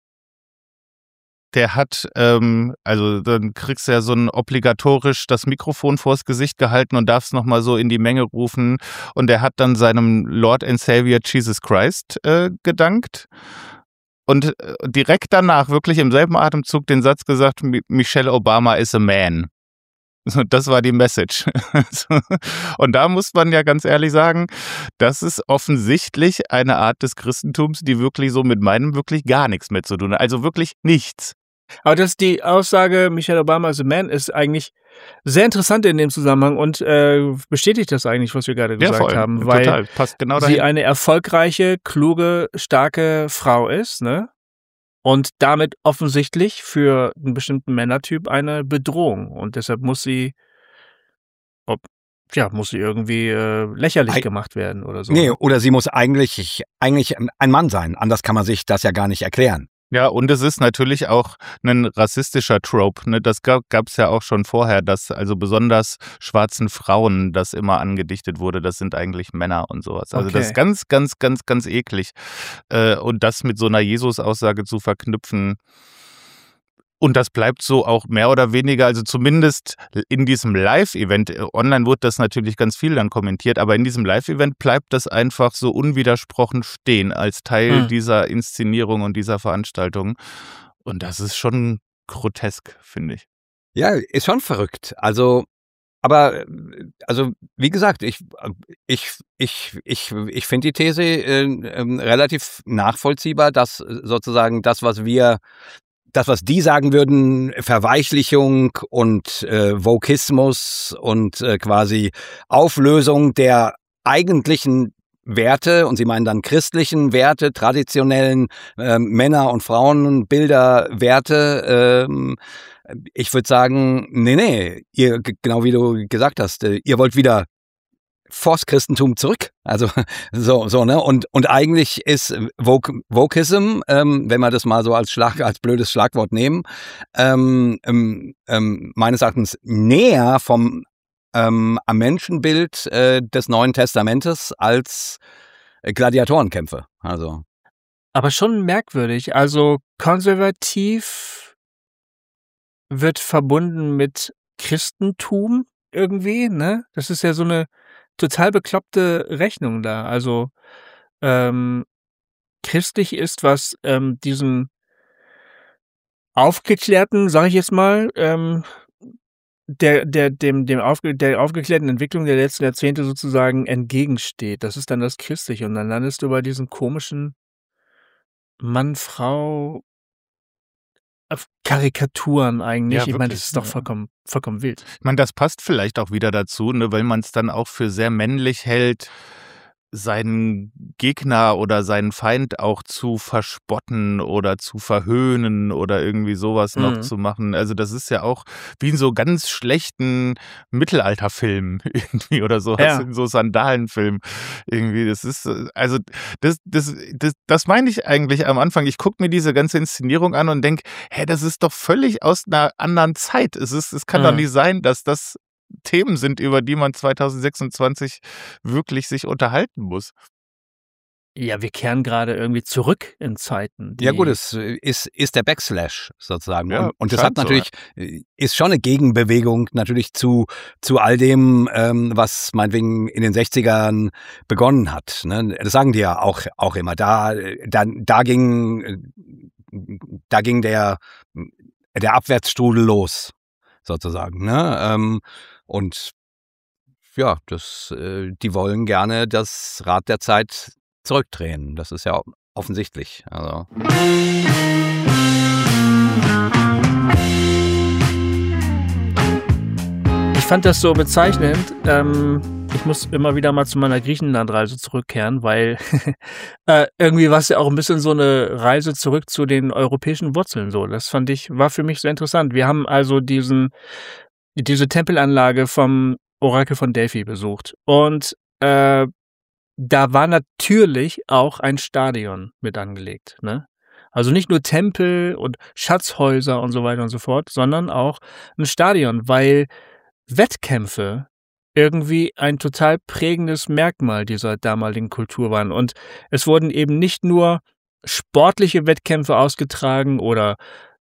Der hat, ähm, also dann kriegst du ja so ein obligatorisch das Mikrofon vors Gesicht gehalten und darfst nochmal so in die Menge rufen. Und der hat dann seinem Lord and Savior Jesus Christ äh, gedankt. Und äh, direkt danach, wirklich im selben Atemzug, den Satz gesagt, Michelle Obama is a man. Das war die Message. Und da muss man ja ganz ehrlich sagen, das ist offensichtlich eine Art des Christentums, die wirklich so mit meinem wirklich gar nichts mehr zu tun hat. Also wirklich nichts. Aber dass die Aussage Michelle Obama is a man ist eigentlich sehr interessant in dem Zusammenhang und äh, bestätigt das eigentlich, was wir gerade gesagt ja, voll. haben, weil Total. Passt genau sie dahin. eine erfolgreiche, kluge, starke Frau ist, ne? Und damit offensichtlich für einen bestimmten Männertyp eine Bedrohung. Und deshalb muss sie, ob, ja, muss sie irgendwie äh, lächerlich Eig- gemacht werden oder so. Nee, oder sie muss eigentlich, eigentlich ein Mann sein. Anders kann man sich das ja gar nicht erklären. Ja, und es ist natürlich auch ein rassistischer Trope. Ne? Das gab es ja auch schon vorher, dass also besonders schwarzen Frauen das immer angedichtet wurde. Das sind eigentlich Männer und sowas. Also Okay. das ist ganz, ganz, ganz, ganz eklig. Äh, und das mit so einer Jesus-Aussage zu verknüpfen. Und das bleibt so auch mehr oder weniger, also zumindest in diesem Live-Event, online wurde das natürlich ganz viel dann kommentiert, aber in diesem Live-Event bleibt das einfach so unwidersprochen stehen als Teil Hm. dieser Inszenierung und dieser Veranstaltung. Und das ist schon grotesk, finde ich. Ja, ist schon verrückt. Also, aber, also, wie gesagt, ich, ich, ich, ich, ich finde die These äh, äh, relativ nachvollziehbar, dass sozusagen das, was wir Das, was die sagen würden, Verweichlichung und äh, Vokismus und äh, quasi Auflösung der eigentlichen Werte, und sie meinen dann christlichen Werte, traditionellen äh, Männer- und Frauenbilder, Werte. Ähm, ich würde sagen, nee, nee, ihr, genau wie du gesagt hast, äh, ihr wollt wieder vors Christentum zurück. Also so, so, ne? Und, und eigentlich ist Wokeism, ähm, wenn wir das mal so als Schlag, als blödes Schlagwort nehmen, ähm, ähm, meines Erachtens näher vom ähm, am Menschenbild äh, des Neuen Testamentes als Gladiatorenkämpfe. Also. Aber schon merkwürdig. Also konservativ wird verbunden mit Christentum irgendwie, ne? Das ist ja so eine total bekloppte Rechnung da. Also ähm, christlich ist, was ähm, diesen aufgeklärten, sage ich jetzt mal, ähm, der der dem dem aufge, der aufgeklärten Entwicklung der letzten Jahrzehnte sozusagen entgegensteht. Das ist dann das Christliche und dann landest du bei diesen komischen Mann, Frau, auf Karikaturen eigentlich. Ja, Ich meine, wirklich, das ist doch ja. vollkommen, vollkommen wild. Ich meine, das passt vielleicht auch wieder dazu, ne, weil man es dann auch für sehr männlich hält, seinen Gegner oder seinen Feind auch zu verspotten oder zu verhöhnen oder irgendwie sowas noch Mhm. zu machen. Also das ist ja auch wie in so ganz schlechten Mittelalterfilmen irgendwie oder so, Ja. in so Sandalenfilmen irgendwie. Das ist, äh, also das, das, das, das meine ich eigentlich am Anfang. Ich gucke mir diese ganze Inszenierung an und denke, hä, das ist doch völlig aus einer anderen Zeit. Es ist, es kann doch Mhm. nicht sein, dass das Themen sind, über die man zweitausendsechsundzwanzig wirklich sich unterhalten muss. Ja, wir kehren gerade irgendwie zurück in Zeiten, Ja gut, die es äh, ist, ist der Backslash sozusagen. Ja, Und, und das scheint hat so, natürlich, äh, ist schon eine Gegenbewegung natürlich zu, zu all dem, ähm, was meinetwegen in den sechzigern begonnen hat. Ne? Das sagen die ja auch, auch immer. Da, da, da ging, äh, da ging der, der Abwärtsstrudel los, sozusagen. Ne? Ähm, und ja, das, äh, die wollen gerne das Rad der Zeit zurückdrehen. Das ist ja offensichtlich. Also. Ich fand das so bezeichnend. Ähm, ich muss immer wieder mal zu meiner Griechenlandreise zurückkehren, weil äh, irgendwie war es ja auch ein bisschen so eine Reise zurück zu den europäischen Wurzeln. So, das fand ich, war für mich sehr interessant. Wir haben also diesen, diese Tempelanlage vom Orakel von Delphi besucht und äh, da war natürlich auch ein Stadion mit angelegt, ne? Also nicht nur Tempel und Schatzhäuser und so weiter und so fort, sondern auch ein Stadion, weil Wettkämpfe irgendwie ein total prägendes Merkmal dieser damaligen Kultur waren. Und es wurden eben nicht nur sportliche Wettkämpfe ausgetragen oder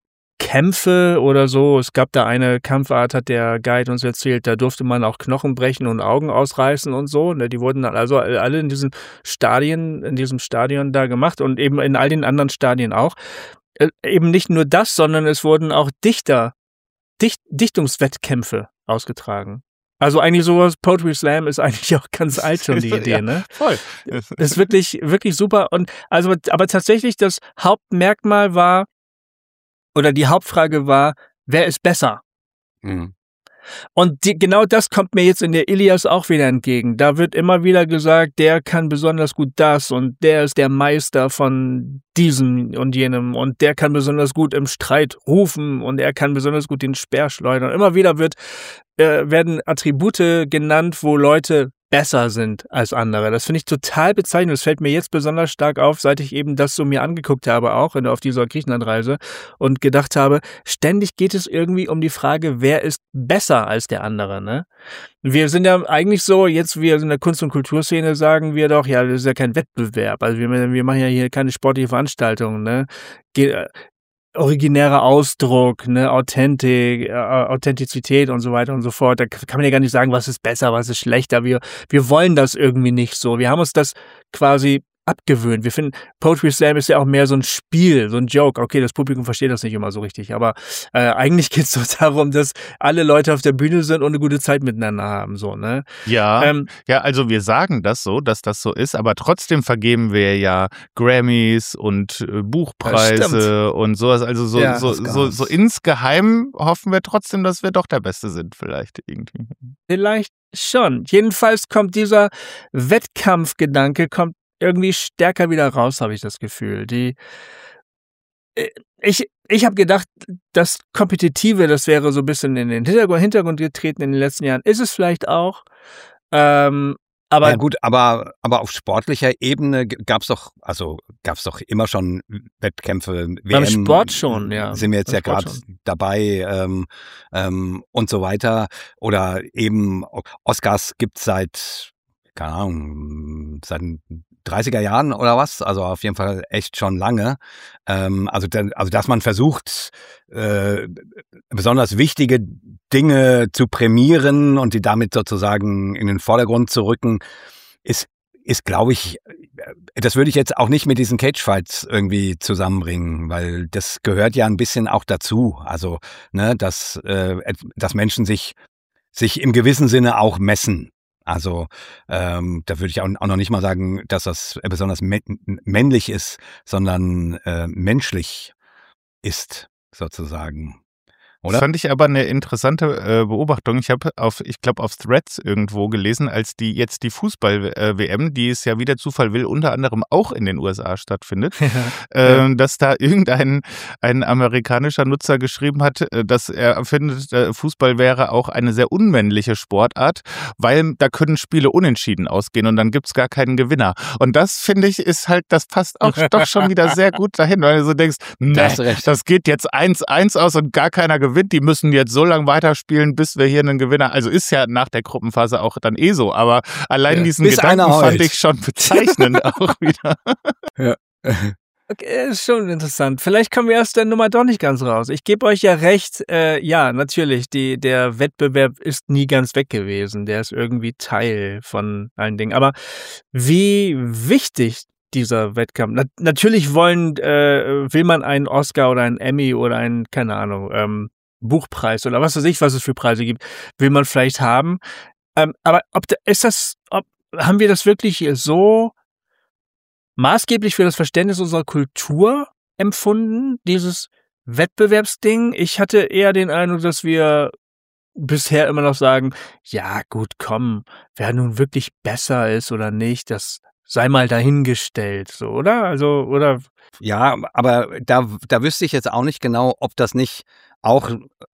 Kämpfe oder so. Es gab da eine Kampfart, hat der Guide uns erzählt, da durfte man auch Knochen brechen und Augen ausreißen und so. Ne? Die wurden dann also alle in diesen Stadien, in diesem Stadion da gemacht und eben in all den anderen Stadien auch. Äh, eben nicht nur das, sondern es wurden auch Dichter, Dicht, Dichtungswettkämpfe ausgetragen. Also eigentlich sowas, Poetry Slam ist eigentlich auch ganz alt schon die Idee, Ja, ne? voll. Das ist wirklich, wirklich super. Und also, aber tatsächlich das Hauptmerkmal war, oder die Hauptfrage war, wer ist besser? Mhm. Und die, genau das kommt mir jetzt in der Ilias auch wieder entgegen. Da wird immer wieder gesagt, der kann besonders gut das und der ist der Meister von diesem und jenem und der kann besonders gut im Streit rufen und er kann besonders gut den Speer schleudern. Immer wieder wird, äh, werden Attribute genannt, wo Leute besser sind als andere. Das finde ich total bezeichnend. Das fällt mir jetzt besonders stark auf, seit ich eben das so mir angeguckt habe, auch in, auf dieser Griechenlandreise und gedacht habe, ständig geht es irgendwie um die Frage, wer ist besser als der andere, ne? Wir sind ja eigentlich so, jetzt wir in der Kunst- und Kulturszene sagen wir doch, ja, das ist ja kein Wettbewerb. Also wir, wir machen ja hier keine sportliche Veranstaltung, ne? Ge- originärer Ausdruck, ne, Authentik, äh, Authentizität und so weiter und so fort. Da kann man ja gar nicht sagen, was ist besser, was ist schlechter. Wir, wir wollen das irgendwie nicht so. Wir haben uns das quasi abgewöhnt. Wir finden, Poetry Slam ist ja auch mehr so ein Spiel, so ein Joke. Okay, das Publikum versteht das nicht immer so richtig, aber äh, eigentlich geht es doch darum, dass alle Leute auf der Bühne sind und eine gute Zeit miteinander haben, so, ne? Ja, Ähm, ja, also wir sagen das so, dass das so ist, aber trotzdem vergeben wir ja Grammys und äh, Buchpreise und sowas. Also so, Ja, so, so, so insgeheim hoffen wir trotzdem, dass wir doch der Beste sind, vielleicht irgendwie. Vielleicht schon. Jedenfalls kommt dieser Wettkampfgedanke kommt irgendwie stärker wieder raus, habe ich das Gefühl. Die äh, ich ich habe gedacht, das Kompetitive, das wäre so ein bisschen in den Hintergrund, Hintergrund getreten in den letzten Jahren. Ist es vielleicht auch. Ähm, aber Ja gut, aber, aber auf sportlicher Ebene gab's doch, also gab's doch immer schon Wettkämpfe. beim W M Sport schon, ja. Sind wir jetzt Beim ja Sport gerade schon. dabei ähm, ähm, und so weiter. Oder eben Oscars gibt's seit, keine Ahnung, seit den dreißiger Jahren oder was. Also auf jeden Fall echt schon lange. Ähm, also, dann, also dass man versucht, äh, besonders wichtige Dinge zu prämieren und die damit sozusagen in den Vordergrund zu rücken, ist, ist glaube ich, das würde ich jetzt auch nicht mit diesen Cagefights irgendwie zusammenbringen, weil das gehört ja ein bisschen auch dazu. Also, ne, dass, äh, dass Menschen sich, sich im gewissen Sinne auch messen. Also ähm, da würde ich auch, auch noch nicht mal sagen, dass das besonders männlich ist, sondern äh, menschlich ist, sozusagen. Oder? Das fand ich aber eine interessante äh, Beobachtung. Ich habe auf, ich glaube, auf Threads irgendwo gelesen, als die jetzt die Fußball-W M, die es ja wie der Zufall will, unter anderem auch in den U S A stattfindet, ja. äh, dass da irgendein ein amerikanischer Nutzer geschrieben hat, dass er findet, Fußball wäre auch eine sehr unmännliche Sportart, weil da können Spiele unentschieden ausgehen und dann gibt's gar keinen Gewinner. Und das, finde ich, ist halt, das passt auch doch schon wieder sehr gut dahin, weil du so denkst, nee, das geht jetzt eins eins aus und gar keiner gewinnt. Die müssen jetzt so lange weiterspielen, bis wir hier einen Gewinner. Also ist ja nach der Gruppenphase auch dann eh so. Aber allein ja, diesen Gedanken fand ich schon bezeichnend auch wieder. Ja. Okay, ist schon interessant. Vielleicht kommen wir aus der Nummer doch nicht ganz raus. Ich gebe euch ja recht, äh, ja, natürlich, die, der Wettbewerb ist nie ganz weg gewesen. Der ist irgendwie Teil von allen Dingen. Aber wie wichtig dieser Wettkampf. Na, natürlich wollen, äh, will man einen Oscar oder einen Emmy oder einen, keine Ahnung, ähm, Buchpreis oder was weiß ich, was es für Preise gibt, will man vielleicht haben. Ähm, aber ob da, ist das, ob, haben wir das wirklich so maßgeblich für das Verständnis unserer Kultur empfunden, dieses Wettbewerbsding? Ich hatte eher den Eindruck, dass wir bisher immer noch sagen, ja gut, komm, wer nun wirklich besser ist oder nicht, das sei mal dahingestellt, so, oder? Also, oder? Ja, aber da, da wüsste ich jetzt auch nicht genau, ob das nicht auch,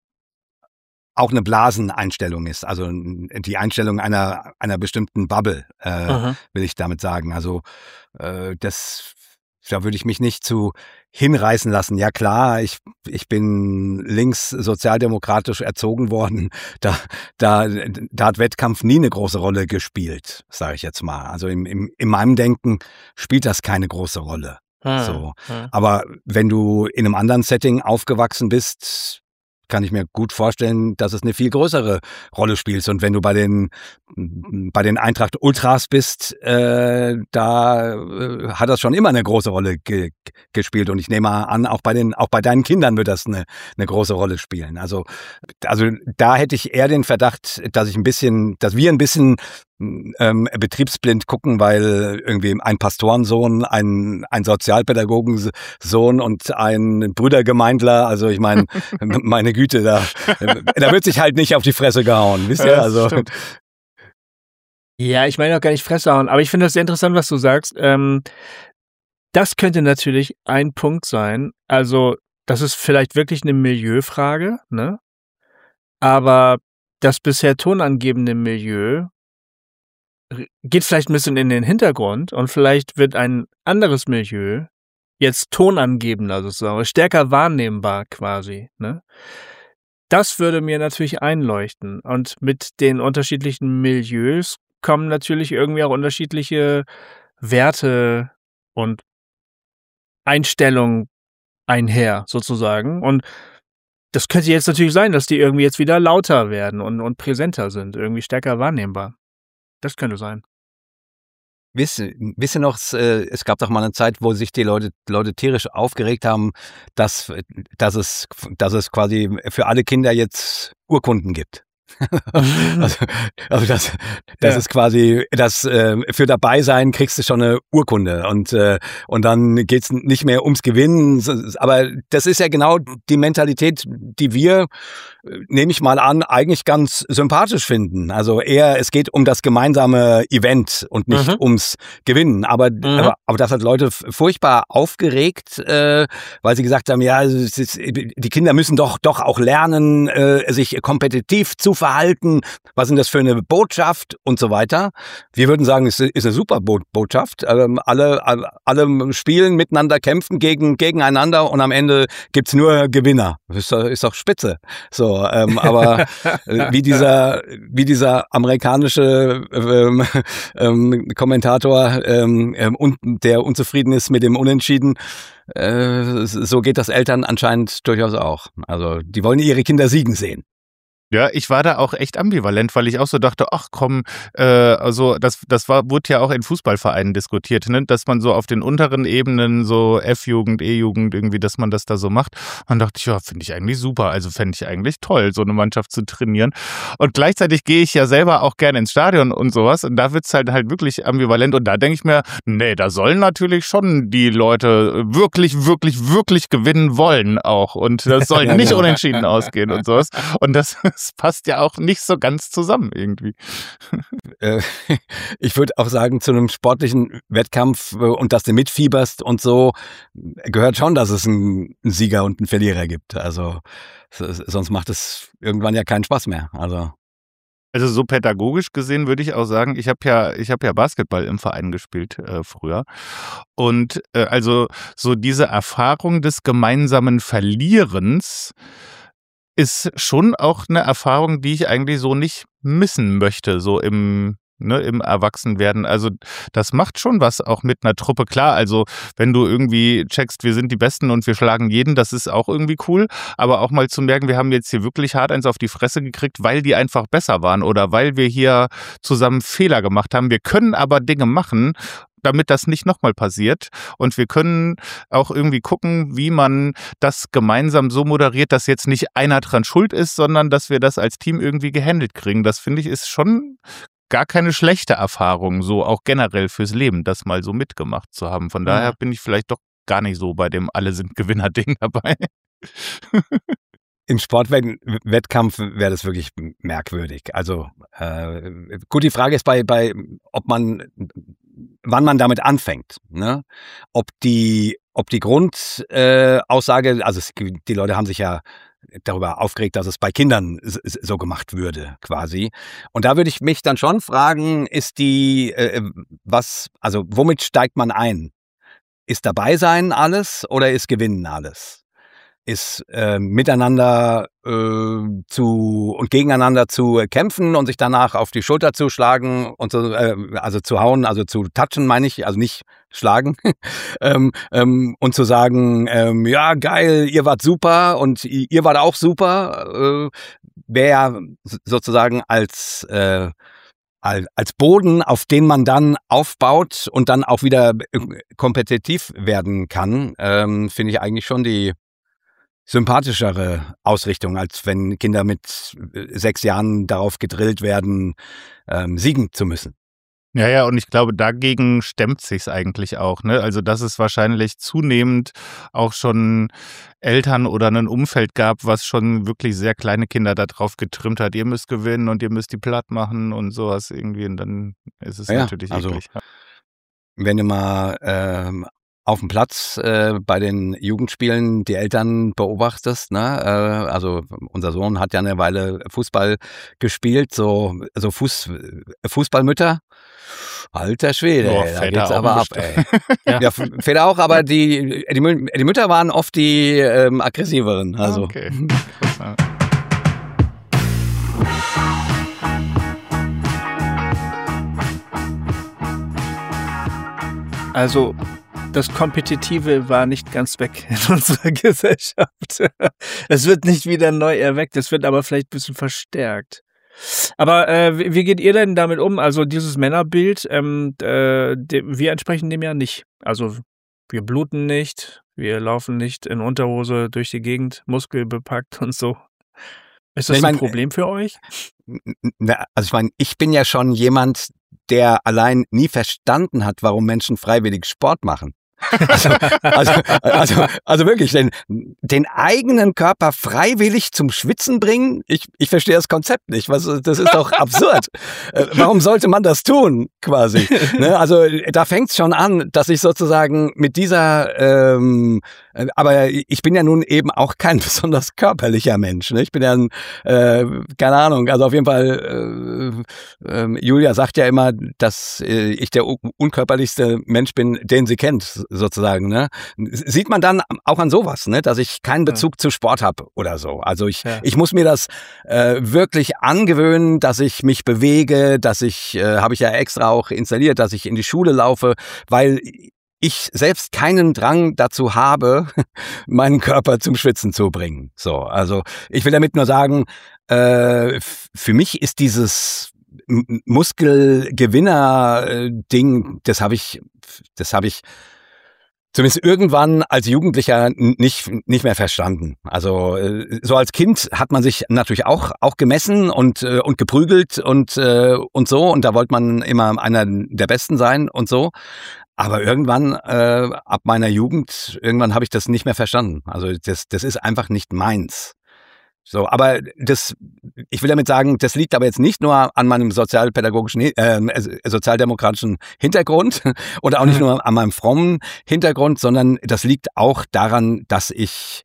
auch eine Blaseneinstellung ist. Also die Einstellung einer, einer bestimmten Bubble, äh, will ich damit sagen. Also äh, das, da würde ich mich nicht zu hinreißen lassen. Ja klar, ich, ich bin links sozialdemokratisch erzogen worden. Da, da, da hat Wettkampf nie eine große Rolle gespielt, sage ich jetzt mal. Also im, im, in meinem Denken spielt das keine große Rolle. Hm, so. Hm. Aber wenn du in einem anderen Setting aufgewachsen bist, kann ich mir gut vorstellen, dass es eine viel größere Rolle spielt. Und wenn du bei den bei den Eintracht Ultras bist, äh, da äh, hat das schon immer eine große Rolle ge- gespielt. Und ich nehme an, auch bei den auch bei deinen Kindern wird das eine eine große Rolle spielen. Also also da hätte ich eher den Verdacht, dass ich ein bisschen, dass wir ein bisschen ähm, betriebsblind gucken, weil irgendwie ein Pastorensohn, ein ein Sozialpädagogensohn und ein Brüdergemeindler, also ich meine, meine Güte, da da wird sich halt nicht auf die Fresse gehauen, wisst ihr? Also ja, ich meine auch gar nicht Fresse hauen, aber ich finde das sehr interessant, was du sagst. Ähm, das könnte natürlich ein Punkt sein. Also das ist vielleicht wirklich eine Milieufrage, ne? Aber das bisher tonangebende Milieu geht vielleicht ein bisschen in den Hintergrund und vielleicht wird ein anderes Milieu jetzt tonangebender sozusagen, stärker wahrnehmbar quasi, ne? Das würde mir natürlich einleuchten. Und mit den unterschiedlichen Milieus kommen natürlich irgendwie auch unterschiedliche Werte und Einstellungen einher, sozusagen. Und das könnte jetzt natürlich sein, dass die irgendwie jetzt wieder lauter werden und, und präsenter sind, irgendwie stärker wahrnehmbar. Das könnte sein. Wisst ihr noch, es, äh, es gab doch mal eine Zeit, wo sich die Leute, Leute tierisch aufgeregt haben, dass, dass, es, dass es quasi für alle Kinder jetzt Urkunden gibt. also, also das, das ja. ist quasi, das äh, für Dabeisein kriegst du schon eine Urkunde und äh, und dann geht's nicht mehr ums Gewinnen, aber das ist ja genau die Mentalität, die wir, nehme ich mal an, eigentlich ganz sympathisch finden. Also eher, es geht um das gemeinsame Event und nicht mhm. ums Gewinnen. Aber, mhm. aber aber das hat Leute furchtbar aufgeregt, äh, weil sie gesagt haben, ja, es ist, die Kinder müssen doch doch auch lernen, äh, sich kompetitiv zu verhalten, was ist das für eine Botschaft und so weiter. Wir würden sagen, es ist eine super Bo- Botschaft. Ähm, alle, alle spielen miteinander, kämpfen gegen, gegeneinander und am Ende gibt's nur Gewinner. Ist doch, ist doch spitze. So, ähm, aber wie dieser, wie dieser amerikanische ähm, ähm, Kommentator, ähm, und der unzufrieden ist mit dem Unentschieden, äh, so geht das Eltern anscheinend durchaus auch. Also die wollen ihre Kinder siegen sehen. Ja, ich war da auch echt ambivalent, weil ich auch so dachte, ach komm, äh, also das, das war, wurde ja auch in Fußballvereinen diskutiert, ne? Dass man so auf den unteren Ebenen, so F-Jugend, E-Jugend irgendwie, dass man das da so macht. Und dachte ich, ja, finde ich eigentlich super. Also fände ich eigentlich toll, so eine Mannschaft zu trainieren. Und gleichzeitig gehe ich ja selber auch gerne ins Stadion und sowas. Und da wird's halt halt wirklich ambivalent. Und da denke ich mir, nee, da sollen natürlich schon die Leute wirklich, wirklich, wirklich gewinnen wollen auch. Und das soll Ja, nicht genau. unentschieden ausgehen und sowas. Und das Das passt ja auch nicht so ganz zusammen irgendwie. Äh, Ich würde auch sagen, zu einem sportlichen Wettkampf äh, und dass du mitfieberst und so, gehört schon, dass es einen Sieger und einen Verlierer gibt. Also s- s- sonst macht es irgendwann ja keinen Spaß mehr. Also Also so pädagogisch gesehen würde ich auch sagen, ich habe ja, ich habe ja Basketball im Verein gespielt äh, früher. Und äh, also so diese Erfahrung des gemeinsamen Verlierens ist schon auch eine Erfahrung, die ich eigentlich so nicht missen möchte, so im, ne, im Erwachsenwerden. Also das macht schon was auch mit einer Truppe. Klar, also wenn du irgendwie checkst, wir sind die Besten und wir schlagen jeden, das ist auch irgendwie cool. Aber auch mal zu merken, wir haben jetzt hier wirklich hart eins auf die Fresse gekriegt, weil die einfach besser waren oder weil wir hier zusammen Fehler gemacht haben. Wir können aber Dinge machen, damit das nicht nochmal passiert. Und wir können auch irgendwie gucken, wie man das gemeinsam so moderiert, dass jetzt nicht einer dran schuld ist, sondern dass wir das als Team irgendwie gehandelt kriegen. Das finde ich ist schon gar keine schlechte Erfahrung, so auch generell fürs Leben, das mal so mitgemacht zu haben. Von daher Mhm. bin ich vielleicht doch gar nicht so bei dem Alle sind Gewinner-Ding dabei. im Sportwettkampf wäre das wirklich merkwürdig. Also äh, gut, die Frage ist bei, bei, ob man, wann man damit anfängt, ne? Ob die, ob die Grundaussage, äh, Aussage, also es, die Leute haben sich ja darüber aufgeregt, dass es bei Kindern s- s- so gemacht würde, quasi. Und da würde ich mich dann schon fragen, ist die, äh, was, also womit steigt man ein? Ist dabei sein alles oder ist Gewinnen alles? Ist äh, miteinander äh, zu und gegeneinander zu kämpfen und sich danach auf die Schulter zu schlagen und so, äh, also zu hauen, also zu touchen, meine ich, also nicht schlagen, ähm, ähm, und zu sagen, ähm, ja geil, ihr wart super und i- ihr wart auch super, äh, wäre ja sozusagen als äh, al- als Boden, auf den man dann aufbaut und dann auch wieder äh, kompetitiv werden kann, ähm, finde ich eigentlich schon die sympathischere Ausrichtung, als wenn Kinder mit äh, sechs Jahren darauf gedrillt werden, ähm, siegen zu müssen. Ja, ja, und ich glaube, dagegen stemmt sich's eigentlich auch, ne? Also, dass es wahrscheinlich zunehmend auch schon Eltern oder ein Umfeld gab, was schon wirklich sehr kleine Kinder da drauf getrimmt hat. Ihr müsst gewinnen und ihr müsst die platt machen und sowas irgendwie. Und dann ist es Ja, natürlich also eklig. wenn du mal ähm, auf dem Platz äh, bei den Jugendspielen die Eltern beobachtest, ne? Äh, also unser Sohn hat ja eine Weile Fußball gespielt, so, so Fuß, Fußballmütter. Alter Schwede, Ja, ey, da Väter geht's auch aber ab, bestimmt. ey. Ja, Väter auch, aber die, die, Mü- die Mütter waren oft die ähm, aggressiveren. Ah, Also. okay. Interessant. Also das Kompetitive war nicht ganz weg in unserer Gesellschaft. Es wird nicht wieder neu erweckt, es wird aber vielleicht ein bisschen verstärkt. Aber äh, wie, wie geht ihr denn damit um? Also dieses Männerbild, ähm, äh, dem, wir entsprechen dem ja nicht. Also wir bluten nicht, wir laufen nicht in Unterhose durch die Gegend, muskelbepackt und so. Ist das Ich mein, ein Problem für euch? Na, also ich meine, ich bin ja schon jemand, der allein nie verstanden hat, warum Menschen freiwillig Sport machen. Also, also, also, also wirklich, den, den eigenen Körper freiwillig zum Schwitzen bringen, ich, ich verstehe das Konzept nicht. Was, das ist doch absurd. Äh, Warum sollte man das tun, quasi? Ne? Also da fängt es schon an, dass ich sozusagen mit dieser, ähm, äh, aber ich bin ja nun eben auch kein besonders körperlicher Mensch. Ne? Ich bin ja ein, äh, keine Ahnung, also auf jeden Fall, äh, äh, Julia sagt ja immer, dass äh, ich der un- unkörperlichste Mensch bin, den sie kennt, sozusagen. Ne? Sieht man dann auch an sowas, ne? Dass ich keinen Bezug ja. zu Sport habe oder so. Also ich, ja. ich muss mir das äh, wirklich angewöhnen, dass ich mich bewege, dass ich, äh, habe ich ja extra auch installiert, dass ich in die Schule laufe, weil ich selbst keinen Drang dazu habe, meinen Körper zum Schwitzen zu bringen. So, also ich will damit nur sagen, äh, für mich ist dieses Muskelgewinner-Ding, das habe ich, das habe ich zumindest irgendwann als Jugendlicher nicht nicht mehr verstanden. Also so als Kind hat man sich natürlich auch auch gemessen und und geprügelt und und so, und da wollte man immer einer der Besten sein und so. Aber irgendwann äh, ab meiner Jugend irgendwann habe ich das nicht mehr verstanden. Also das das ist einfach nicht meins. So, aber das, ich will damit sagen, das liegt aber jetzt nicht nur an meinem sozialpädagogischen, äh, sozialdemokratischen Hintergrund oder auch nicht nur an meinem frommen Hintergrund, sondern das liegt auch daran, dass ich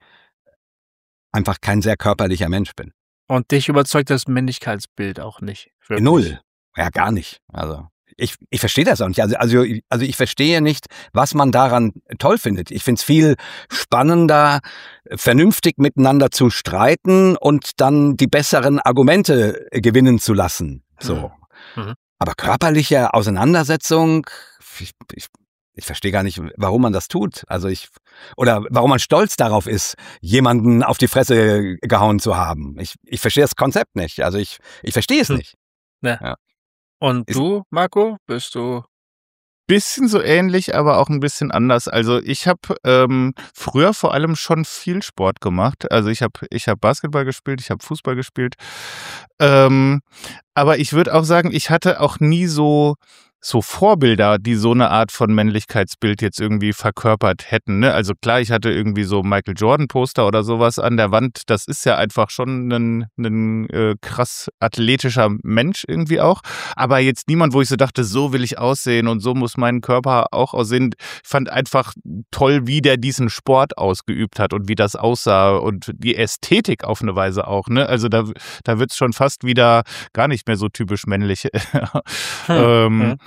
einfach kein sehr körperlicher Mensch bin. Und dich überzeugt das Männlichkeitsbild auch nicht? Wirklich? Null. Ja, gar nicht. Also ich, ich verstehe das auch nicht. Also, also, also ich verstehe nicht, was man daran toll findet. Ich finde es viel spannender, vernünftig miteinander zu streiten und dann die besseren Argumente gewinnen zu lassen. So. Mhm. Aber körperliche Auseinandersetzung, ich, ich, ich verstehe gar nicht, warum man das tut. Also ich, oder warum man stolz darauf ist, jemanden auf die Fresse gehauen zu haben. Ich, ich verstehe das Konzept nicht. Also ich, ich verstehe es nicht. Ja. Ja. Und du, Marco, bist du? Bisschen so ähnlich, aber auch ein bisschen anders. Also ich habe ähm, früher vor allem schon viel Sport gemacht. Also ich habe ich hab Basketball gespielt, ich habe Fußball gespielt. Ähm, aber ich würde auch sagen, ich hatte auch nie so so Vorbilder, die so eine Art von Männlichkeitsbild jetzt irgendwie verkörpert hätten. Ne? Also klar, ich hatte irgendwie so Michael Jordan Poster oder sowas an der Wand. Das ist ja einfach schon ein, ein äh, krass athletischer Mensch irgendwie auch. Aber jetzt niemand, wo ich so dachte, so will ich aussehen und so muss mein Körper auch aussehen. Ich fand einfach toll, wie der diesen Sport ausgeübt hat und wie das aussah und die Ästhetik auf eine Weise auch. Ne? Also da, da wird es schon fast wieder gar nicht mehr so typisch männlich. hm. ähm, hm.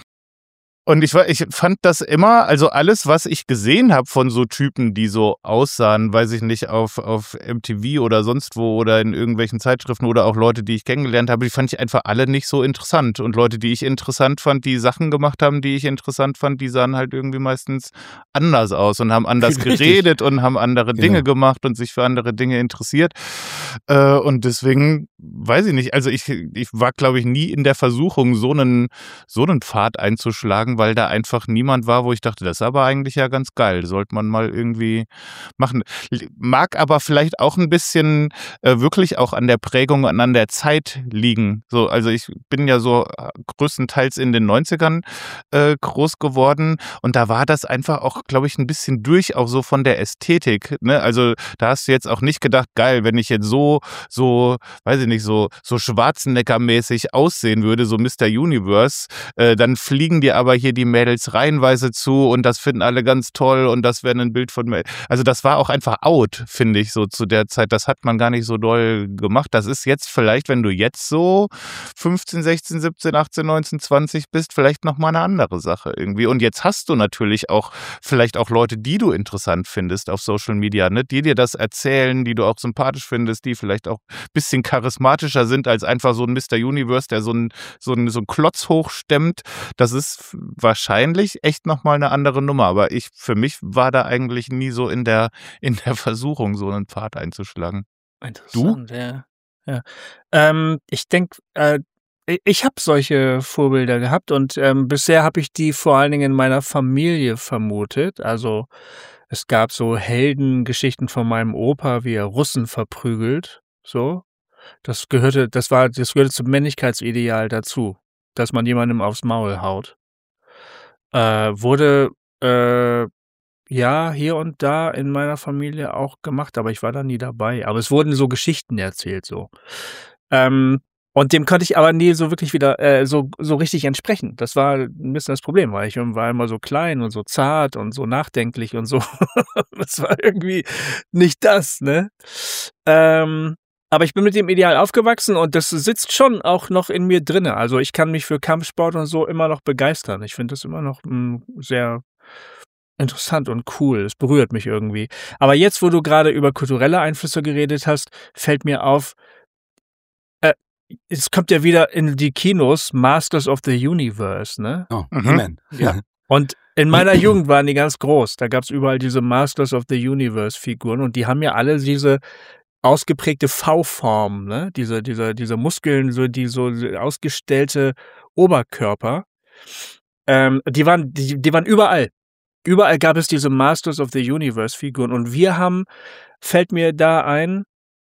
Und ich, war, ich fand das immer, also alles, was ich gesehen habe von so Typen, die so aussahen, weiß ich nicht, auf, auf M T V oder sonst wo oder in irgendwelchen Zeitschriften oder auch Leute, die ich kennengelernt habe, die fand ich einfach alle nicht so interessant. Und Leute, die ich interessant fand, die Sachen gemacht haben, die ich interessant fand, die sahen halt irgendwie meistens anders aus und haben anders Richtig. geredet und haben andere genau. Dinge gemacht und sich für andere Dinge interessiert. Äh, und deswegen, weiß ich nicht, also ich, ich war, glaube ich, nie in der Versuchung, so einen, so einen Pfad einzuschlagen, weil da einfach niemand war, wo ich dachte, das ist aber eigentlich ja ganz geil, sollte man mal irgendwie machen. Mag aber vielleicht auch ein bisschen äh, wirklich auch an der Prägung und an der Zeit liegen. So, also ich bin ja so größtenteils in den neunzigern äh, groß geworden und da war das einfach auch, glaube ich, ein bisschen durch, auch so von der Ästhetik. Ne? Also da hast du jetzt auch nicht gedacht, geil, wenn ich jetzt so, so, weiß ich nicht, so, so Schwarzenegger-mäßig aussehen würde, so Mister Universe, äh, dann fliegen dir aber hier die Mädels reihenweise zu und das finden alle ganz toll und das wäre ein Bild von mir. Also das war auch einfach out, finde ich, so zu der Zeit. Das hat man gar nicht so doll gemacht. Das ist jetzt vielleicht, wenn du jetzt so fünfzehn, sechzehn, siebzehn, achtzehn, neunzehn, zwanzig bist, vielleicht nochmal eine andere Sache irgendwie. Und jetzt hast du natürlich auch vielleicht auch Leute, die du interessant findest auf Social Media, ne? Die dir das erzählen, die du auch sympathisch findest, die vielleicht auch ein bisschen charismatischer sind als einfach so ein Mister Universe, der so ein, so ein, so ein Klotz hochstemmt. Das ist wahrscheinlich echt nochmal eine andere Nummer. Aber ich, für mich war da eigentlich nie so in der, in der Versuchung, so einen Pfad einzuschlagen. Interessant, du? ja. ja. Ähm, ich denke, äh, ich habe solche Vorbilder gehabt und ähm, bisher habe ich die vor allen Dingen in meiner Familie vermutet. Also es gab so Heldengeschichten von meinem Opa, wie er Russen verprügelt. So, das gehörte, das war, das gehörte zum Männlichkeitsideal dazu, dass man jemandem aufs Maul haut. Äh, wurde äh, ja hier und da in meiner Familie auch gemacht, aber ich war da nie dabei. Aber es wurden so Geschichten erzählt, so. Ähm, und dem konnte ich aber nie so wirklich wieder äh, so so richtig entsprechen. Das war ein bisschen das Problem, weil ich war immer so klein und so zart und so nachdenklich und so. Das war irgendwie nicht das, ne? Ähm, aber ich bin mit dem Ideal aufgewachsen und das sitzt schon auch noch in mir drinne. Also ich kann mich für Kampfsport und so immer noch begeistern. Ich finde das immer noch mh, sehr interessant und cool. Es berührt mich irgendwie. Aber jetzt, wo du gerade über kulturelle Einflüsse geredet hast, fällt mir auf, äh, es kommt ja wieder in die Kinos Masters of the Universe, ne? Oh, Amen. Ja. Und In meiner Jugend waren die ganz groß. Da gab es überall diese Masters of the Universe-Figuren und die haben ja alle diese ausgeprägte V-Form, ne? Diese, diese, diese Muskeln, so die so ausgestellte Oberkörper. Ähm, die waren, die, die waren überall. Überall gab es diese Masters of the Universe-Figuren und wir haben, fällt mir da ein,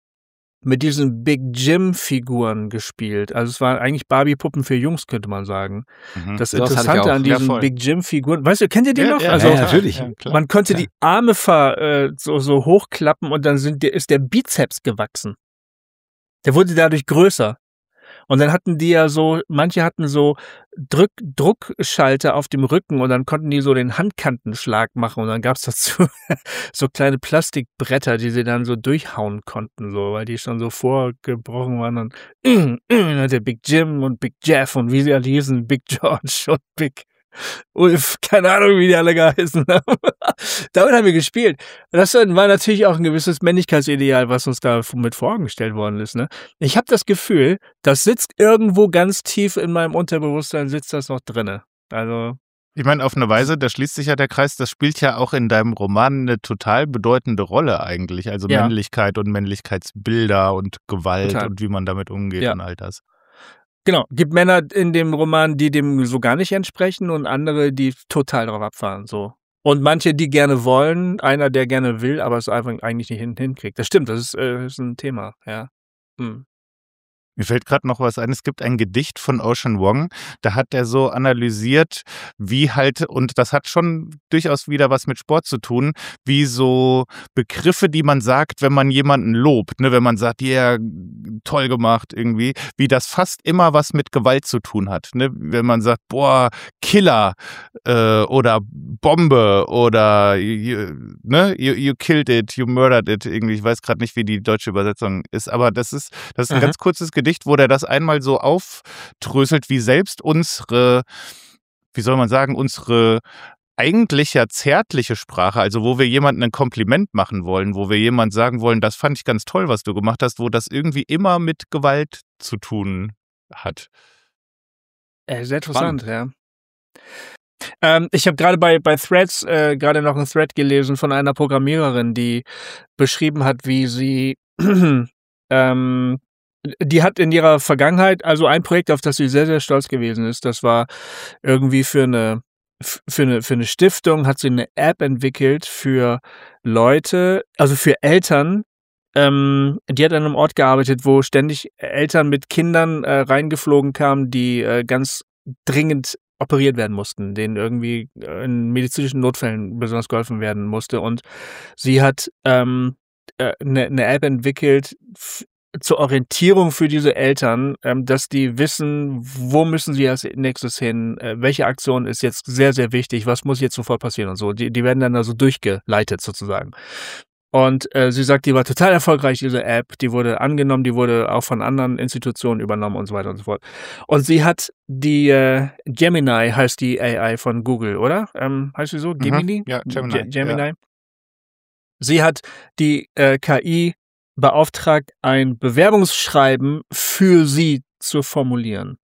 mit diesen Big Jim-Figuren gespielt. Also es waren eigentlich Barbie-Puppen für Jungs, könnte man sagen. Mhm. Das So was hatte ich Interessante auch. an Ja, diesen voll. Big Jim-Figuren, weißt du, kennt ihr die Ja, noch? ja, Also ja, natürlich. Ja, klar. man konnte Ja. die Arme ver, äh, so, so hochklappen und dann sind, der- ist der Bizeps gewachsen. Der wurde dadurch größer. Und dann hatten die ja so, manche hatten so Drück, Druckschalter auf dem Rücken und dann konnten die so den Handkantenschlag machen und dann gab's dazu so kleine Plastikbretter, die sie dann so durchhauen konnten, so, weil die schon so vorgebrochen waren und dann hat der Big Jim und Big Jeff und wie sie alle hießen, Big George und Big Ulf, keine Ahnung, wie die alle geheißen haben. Damit haben wir gespielt. Das war natürlich auch ein gewisses Männlichkeitsideal, was uns da mit vor Augen gestellt worden ist. Ne? Ich habe das Gefühl, das sitzt irgendwo ganz tief in meinem Unterbewusstsein, sitzt das noch drinne. Also Ich meine, auf eine Weise, da schließt sich ja der Kreis, das spielt ja auch in deinem Roman eine total bedeutende Rolle eigentlich. Also Ja. Männlichkeit und Männlichkeitsbilder und Gewalt Total. und wie man damit umgeht Ja. und all das. genau, gibt Männer in dem Roman, die dem so gar nicht entsprechen und andere, die total drauf abfahren. So. Und manche, die gerne wollen, einer, der gerne will, aber es einfach eigentlich nicht hin, hinkriegt. Das stimmt, das ist, äh, ist ein Thema, ja. Hm. Mir fällt gerade noch was ein. Es gibt ein Gedicht von Ocean Wong, da hat er so analysiert, wie halt, und das hat schon durchaus wieder was mit Sport zu tun, wie so Begriffe, die man sagt, wenn man jemanden lobt, ne, wenn man sagt, ja, yeah, toll gemacht irgendwie, wie das fast immer was mit Gewalt zu tun hat. Ne? Wenn man sagt, boah, Killer äh, oder Bombe oder you, ne, you, you killed it, you murdered it, irgendwie, ich weiß gerade nicht, wie die deutsche Übersetzung ist, aber das ist, das ist ein Mhm. ganz kurzes Gedicht, wo der das einmal so aufdröselt, wie selbst unsere, wie soll man sagen, unsere eigentlich ja zärtliche Sprache, also wo wir jemandem ein Kompliment machen wollen, wo wir jemand sagen wollen, das fand ich ganz toll, was du gemacht hast, wo das irgendwie immer mit Gewalt zu tun hat. Äh, sehr interessant, ja. Ähm, ich habe gerade bei, bei Threads äh, gerade noch einen Thread gelesen von einer Programmiererin, die beschrieben hat, wie sie ähm, die hat in ihrer Vergangenheit, also ein Projekt, auf das sie sehr, sehr stolz gewesen ist, das war irgendwie für eine, für eine, für eine Stiftung, hat sie eine App entwickelt für Leute, also für Eltern, ähm, die hat an einem Ort gearbeitet, wo ständig Eltern mit Kindern äh, reingeflogen kamen, die äh, ganz dringend operiert werden mussten, denen irgendwie in medizinischen Notfällen besonders geholfen werden musste. Und sie hat ähm, äh, eine, eine App entwickelt, f- zur Orientierung für diese Eltern, ähm, dass die wissen, wo müssen sie als nächstes hin, äh, welche Aktion ist jetzt sehr, sehr wichtig, was muss jetzt sofort passieren und so. Die, die werden dann also durchgeleitet sozusagen. Und äh, sie sagt, die war total erfolgreich, diese App, die wurde angenommen, die wurde auch von anderen Institutionen übernommen und so weiter und so fort. Und sie hat die äh, Gemini, heißt die A I von Google, oder? Ähm, heißt sie so? Gemini? Mhm. Ja, Gemini. Ge- Gemini. Ja. Sie hat die äh, K I beauftragt, ein Bewerbungsschreiben für sie zu formulieren.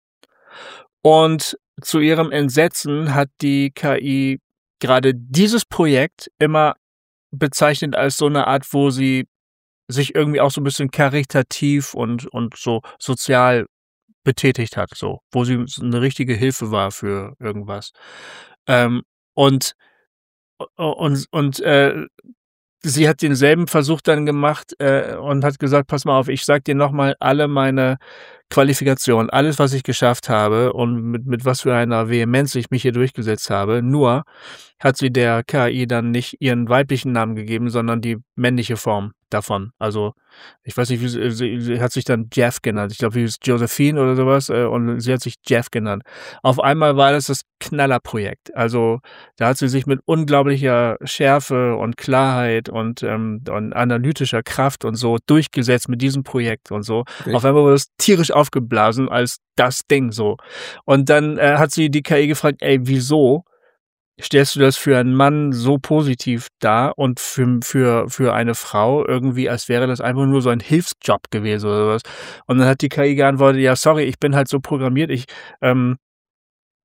Und zu ihrem Entsetzen hat die K I gerade dieses Projekt immer bezeichnet als so eine Art, wo sie sich irgendwie auch so ein bisschen karitativ und, und so sozial betätigt hat, so, wo sie eine richtige Hilfe war für irgendwas. Ähm, und, und, und, äh, sie hat denselben Versuch dann gemacht äh, und hat gesagt, pass mal auf, ich sag dir nochmal alle meine Qualifikationen, alles, was ich geschafft habe und mit, mit was für einer Vehemenz ich mich hier durchgesetzt habe. Nur hat sie der K I dann nicht ihren weiblichen Namen gegeben, sondern die männliche Form davon. Also ich weiß nicht, wie sie, sie, sie hat sich dann Jeff genannt. Ich glaube, sie ist Josephine oder sowas äh, und sie hat sich Jeff genannt. Auf einmal war das das Knallerprojekt. Also da hat sie sich mit unglaublicher Schärfe und Klarheit und, ähm, und analytischer Kraft und so durchgesetzt mit diesem Projekt und so. Okay. Auf einmal wurde das tierisch aufgeblasen als das Ding so. Und dann äh, hat sie die K I gefragt, ey, wieso stellst du das für einen Mann so positiv dar und für, für, für eine Frau irgendwie, als wäre das einfach nur so ein Hilfsjob gewesen oder sowas. Und dann hat die K I geantwortet, ja, sorry, ich bin halt so programmiert, ich, ähm,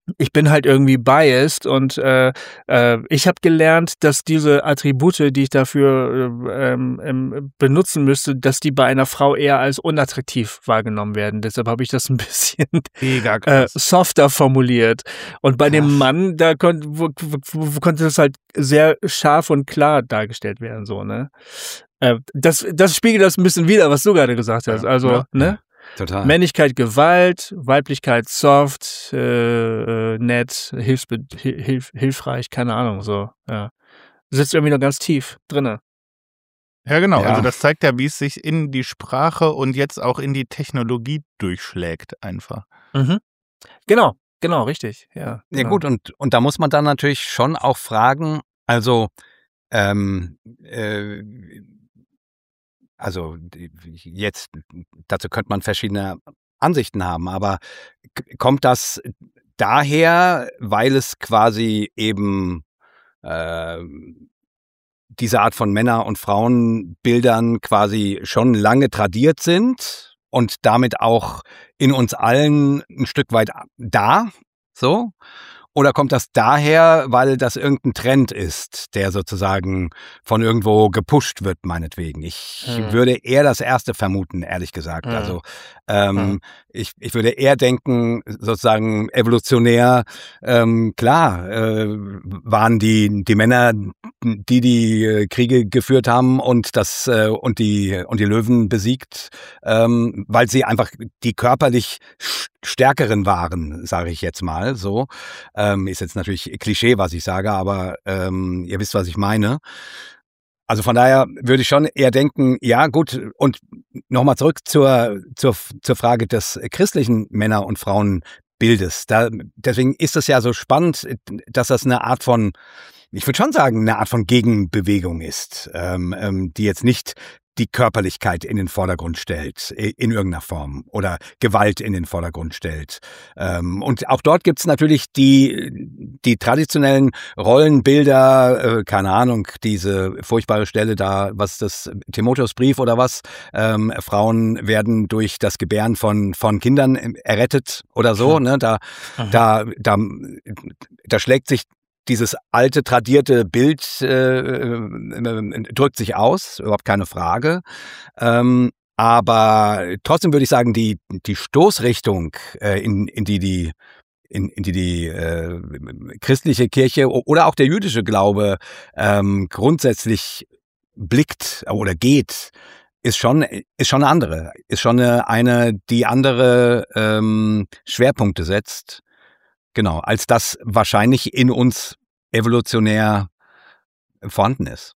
ich bin halt irgendwie biased und äh, äh, ich habe gelernt, dass diese Attribute, die ich dafür äh, ähm, ähm, benutzen müsste, dass die bei einer Frau eher als unattraktiv wahrgenommen werden. Deshalb habe ich das ein bisschen Mega äh, krass. softer formuliert. Und bei Krass. dem Mann, da kon wo, wo, wo konnte das halt sehr scharf und klar dargestellt werden, so, ne? Äh, das, das spiegelt das ein bisschen wider, was du gerade gesagt hast. Ja, Also, ja. ne? Total. Männlichkeit Gewalt, Weiblichkeit soft, äh, äh, nett, hilfsbe hilf hilfreich, keine Ahnung, so, ja. Sitzt irgendwie noch ganz tief drinne. Ja, genau. Ja. Also das zeigt ja, wie es sich in die Sprache und jetzt auch in die Technologie durchschlägt einfach. Mhm. Genau, genau, richtig, ja. Ja Genau. gut, und, und da muss man dann natürlich schon auch fragen, also, ähm, äh, also die- jetzt, dazu könnte man verschiedene Ansichten haben, aber k- kommt das daher, weil es quasi eben äh, diese Art von Männer- und Frauenbildern quasi schon lange tradiert sind und damit auch in uns allen ein Stück weit da, so? Oder kommt das daher, weil das irgendein Trend ist, der sozusagen von irgendwo gepusht wird, meinetwegen? Ich Hm. würde eher das Erste vermuten, ehrlich gesagt. Hm. Also ähm, Hm. ich, ich würde eher denken, sozusagen evolutionär, ähm, klar, äh, waren die, die Männer, die die äh, Kriege geführt haben und das äh, und die und die Löwen besiegt, ähm, weil sie einfach die körperlich stärkeren waren, sage ich jetzt mal so. Ähm, ist jetzt natürlich Klischee, was ich sage, aber ähm, ihr wisst, was ich meine. Also von daher würde ich schon eher denken, ja gut, und nochmal zurück zur, zur, zur Frage des christlichen Männer- und Frauenbildes. Da, deswegen ist es ja so spannend, dass das eine Art von, ich würde schon sagen, eine Art von Gegenbewegung ist, ähm, ähm, die jetzt nicht die Körperlichkeit in den Vordergrund stellt, in irgendeiner Form, oder Gewalt in den Vordergrund stellt. Ähm, und auch dort gibt's natürlich die, die traditionellen Rollenbilder, äh, keine Ahnung, diese furchtbare Stelle da, was ist das, Timotheusbrief oder was, ähm, Frauen werden durch das Gebären von, von Kindern errettet oder so, ne, da, Aha. da, da, da schlägt sich dieses alte, tradierte Bild äh, äh, drückt sich aus, überhaupt keine Frage. Ähm, aber trotzdem würde ich sagen, die, die Stoßrichtung, äh, in, in die die in, in die die äh, christliche Kirche oder auch der jüdische Glaube ähm, grundsätzlich blickt oder geht, ist schon ist schon eine andere, ist schon eine, eine die andere ähm, Schwerpunkte setzt. Genau, als das wahrscheinlich in uns evolutionär vorhanden ist.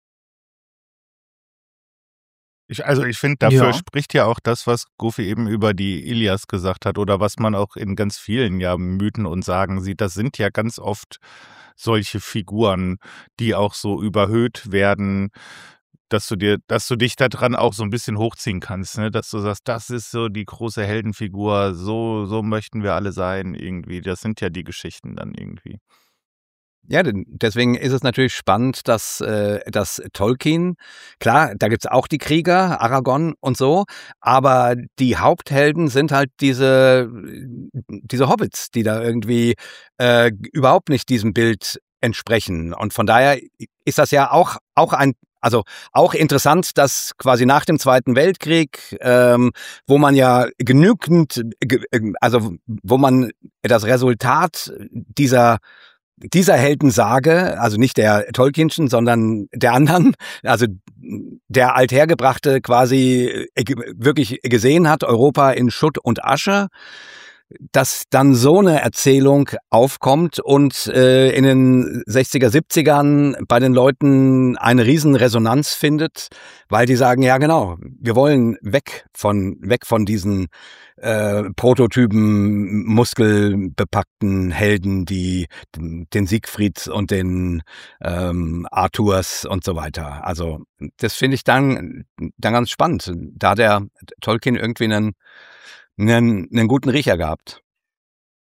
Ich, also ich finde, dafür Ja. spricht ja auch das, was Goofy eben über die Ilias gesagt hat oder was man auch in ganz vielen ja Mythen und Sagen sieht. Das sind ja ganz oft solche Figuren, die auch so überhöht werden, dass du dir, dass du dich daran auch so ein bisschen hochziehen kannst, ne? Dass du sagst, das ist so die große Heldenfigur, so, so möchten wir alle sein irgendwie. Das sind ja die Geschichten dann irgendwie. Ja, denn deswegen ist es natürlich spannend, dass, äh, dass Tolkien, klar, da gibt's auch die Krieger, Aragorn und so, aber die Haupthelden sind halt diese, diese Hobbits, die da irgendwie äh, überhaupt nicht diesem Bild entsprechen. Und von daher ist das ja auch, auch ein Also auch interessant, dass quasi nach dem Zweiten Weltkrieg, ähm, wo man ja genügend, also wo man das Resultat dieser dieser Heldensage, also nicht der Tolkienschen, sondern der anderen, also der Althergebrachte quasi wirklich gesehen hat, Europa in Schutt und Asche, dass dann so eine Erzählung aufkommt und äh, in den sechziger, siebzigern bei den Leuten eine riesen Resonanz findet, weil die sagen, ja genau, wir wollen weg von weg von diesen äh, Prototypen, muskelbepackten Helden, die den Siegfried und den ähm, Arthurs und so weiter. Also das finde ich dann, dann ganz spannend. Da hat der Tolkien irgendwie einen, einen, einen guten Riecher gehabt.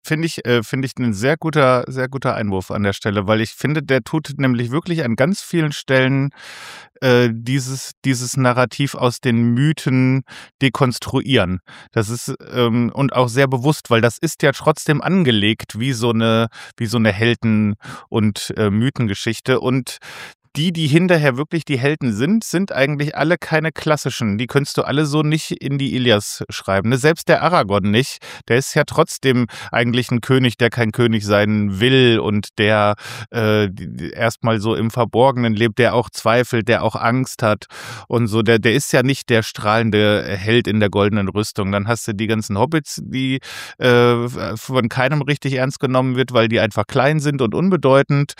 Finde ich, äh, finde ich ein sehr guter, sehr guter Einwurf an der Stelle, weil ich finde, der tut nämlich wirklich an ganz vielen Stellen äh, dieses, dieses Narrativ aus den Mythen dekonstruieren. Das ist ähm, und auch sehr bewusst, weil das ist ja trotzdem angelegt wie so eine, wie so eine Helden- und äh, Mythengeschichte. Und die, die hinterher wirklich die Helden sind, sind eigentlich alle keine klassischen. Die könntest du alle so nicht in die Ilias schreiben. Ne? Selbst der Aragorn nicht. Der ist ja trotzdem eigentlich ein König, der kein König sein will und der äh, erstmal so im Verborgenen lebt, der auch zweifelt, der auch Angst hat und so. Der, der ist ja nicht der strahlende Held in der goldenen Rüstung. Dann hast du die ganzen Hobbits, die äh, von keinem richtig ernst genommen wird, weil die einfach klein sind und unbedeutend.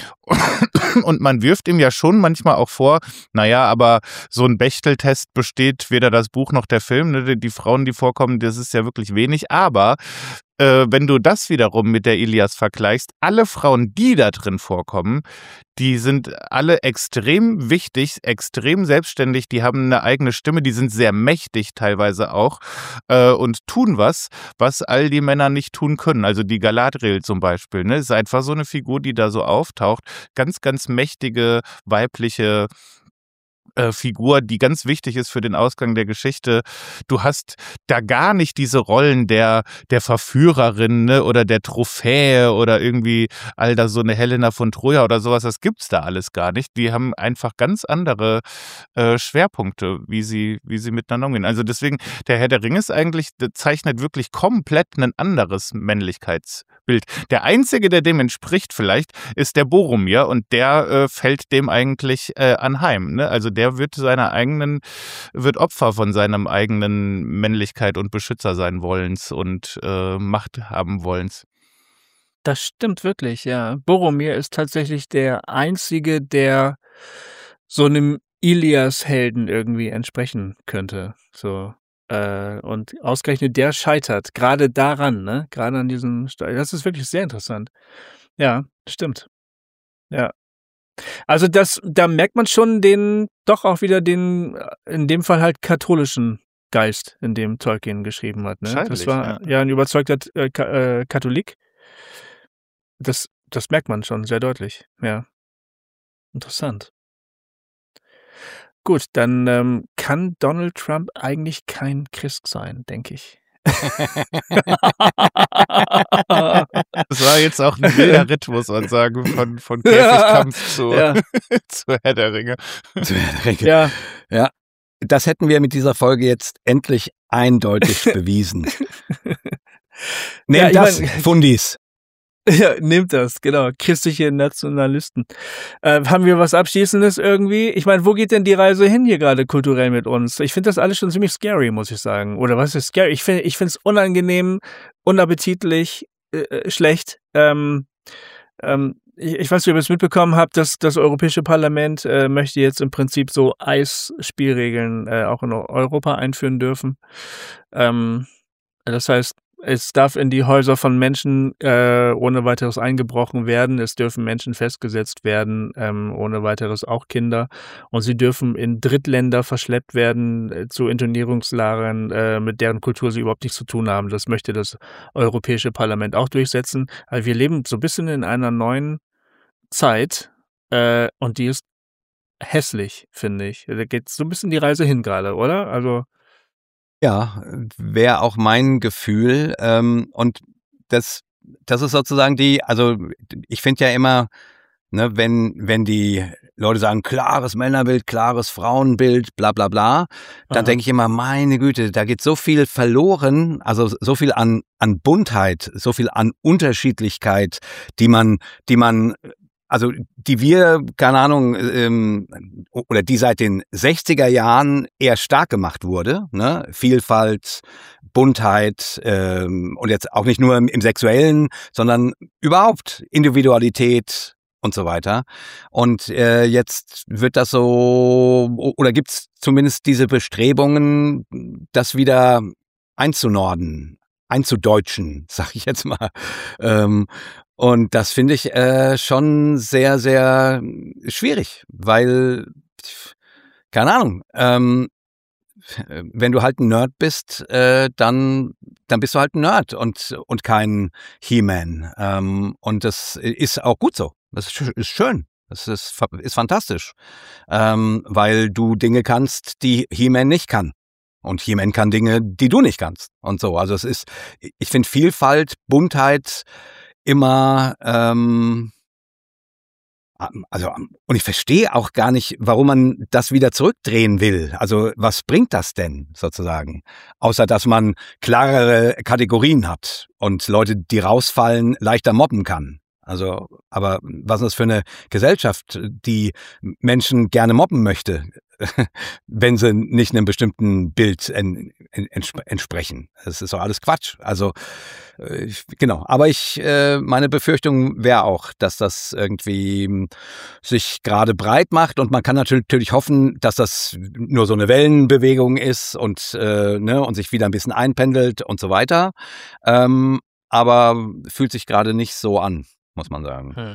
Und man wirft ihm ja schon manchmal auch vor, naja, aber so ein Bechteltest besteht weder das Buch noch der Film. Ne? Die Frauen, die vorkommen, das ist ja wirklich wenig. Aber äh, wenn du das wiederum mit der Ilias vergleichst, alle Frauen, die da drin vorkommen, die sind alle extrem wichtig, extrem selbstständig, die haben eine eigene Stimme, die sind sehr mächtig teilweise auch äh, und tun was, was all die Männer nicht tun können. Also die Galadriel zum Beispiel, ne, ist einfach so eine Figur, die da so auftaucht. Ganz, ganz mächtige, weibliche äh, Figur, die ganz wichtig ist für den Ausgang der Geschichte. Du hast da gar nicht diese Rollen der, der Verführerin, ne, oder der Trophäe oder irgendwie all da so eine Helena von Troja oder sowas. Das gibt's da alles gar nicht. Die haben einfach ganz andere äh, Schwerpunkte, wie sie, wie sie miteinander umgehen. Also deswegen, der Herr der Ringe ist eigentlich, der zeichnet wirklich komplett ein anderes Männlichkeitsbild. Der einzige, der dem entspricht vielleicht, ist der Boromir und der äh, fällt dem eigentlich äh, anheim, ne? Also der wird seiner eigenen, wird Opfer von seinem eigenen Männlichkeit und Beschützer sein Wollens und äh, Macht haben Wollens. Das stimmt wirklich, ja. Boromir ist tatsächlich der einzige, der so einem Ilias-Helden irgendwie entsprechen könnte. So. Äh, und ausgerechnet der scheitert. Gerade daran, ne? Gerade an diesem Ste- Das ist wirklich sehr interessant. Ja, stimmt. Ja. Also das, da merkt man schon den, doch auch wieder den, äh, in dem Fall halt katholischen Geist, in dem Tolkien geschrieben hat. Ne? Das Wahrscheinlich, war ja. ja ein überzeugter äh, Ka äh, Katholik. Das, das merkt man schon sehr deutlich. Ja, interessant. Gut, dann ähm, kann Donald Trump eigentlich kein Christ sein, denke ich. Das war jetzt auch ein wilder Ritt, muss man sagen, von, von Käfigkampf zu, Ja. zu Herr der Ringe. Zu Herr der Ringe. Ja, Ja, das hätten wir mit dieser Folge jetzt endlich eindeutig bewiesen. Nehmt Ja, ich das, mein- Fundis. ja, nehmt das, genau. Christliche Nationalisten. Äh, haben wir was Abschließendes irgendwie? Ich meine, wo geht denn die Reise hin hier gerade kulturell mit uns? Ich finde das alles schon ziemlich scary, muss ich sagen. Oder was ist scary? Ich finde ich finde es unangenehm, unappetitlich, äh, äh, schlecht. Ähm, ähm, ich, ich weiß nicht, ob ihr es mitbekommen habt, dass das Europäische Parlament äh, möchte jetzt im Prinzip so Eisspielregeln äh, auch in Europa einführen dürfen. Ähm, das heißt, es darf in die Häuser von Menschen äh, ohne weiteres eingebrochen werden. Es dürfen Menschen festgesetzt werden, ähm, ohne weiteres auch Kinder. Und sie dürfen in Drittländer verschleppt werden äh, zu Internierungslagern, äh, mit deren Kultur sie überhaupt nichts zu tun haben. Das möchte das Europäische Parlament auch durchsetzen. Also wir leben so ein bisschen in einer neuen Zeit äh, und die ist hässlich, finde ich. Da geht so ein bisschen die Reise hin gerade, oder? Also Ja, wäre auch mein Gefühl. Ähm, und das, das ist sozusagen die, also ich finde ja immer, ne, wenn, wenn die Leute sagen, klares Männerbild, klares Frauenbild, bla bla bla, dann Aha. denke ich immer, meine Güte, da geht so viel verloren, also so viel an, an Buntheit, so viel an Unterschiedlichkeit, die man, die man also die wir, keine Ahnung, ähm, oder die seit den sechziger Jahren eher stark gemacht wurde, ne? Vielfalt, Buntheit ähm, und jetzt auch nicht nur im, im Sexuellen, sondern überhaupt Individualität und so weiter. Und äh, jetzt wird das so, oder gibt's zumindest diese Bestrebungen, das wieder einzunorden, einzudeutschen, sag ich jetzt mal. Ähm, Und das finde ich äh, schon sehr, sehr schwierig, weil, keine Ahnung, ähm, wenn du halt ein Nerd bist, äh, dann, dann bist du halt ein Nerd und, und kein He-Man. Ähm, und das ist auch gut so. Das ist, ist schön. Das ist, ist fantastisch. Ähm, weil du Dinge kannst, die He-Man nicht kann. Und He-Man kann Dinge, die du nicht kannst. Und so. Also es ist, ich finde Vielfalt, Buntheit immer, ähm, also, und ich verstehe auch gar nicht, warum man das wieder zurückdrehen will. Also, was bringt das denn sozusagen? Außer, dass man klarere Kategorien hat und Leute, die rausfallen, leichter mobben kann. Also, aber was ist das für eine Gesellschaft, die Menschen gerne mobben möchte, wenn sie nicht einem bestimmten Bild en, en, entsprechen? Das ist doch alles Quatsch. Also, äh, genau. Aber ich, äh, meine Befürchtung wäre auch, dass das irgendwie sich gerade breit macht und man kann natürlich hoffen, dass das nur so eine Wellenbewegung ist und, äh, ne, und sich wieder ein bisschen einpendelt und so weiter. Ähm, aber fühlt sich gerade nicht so an, muss man sagen. Hm.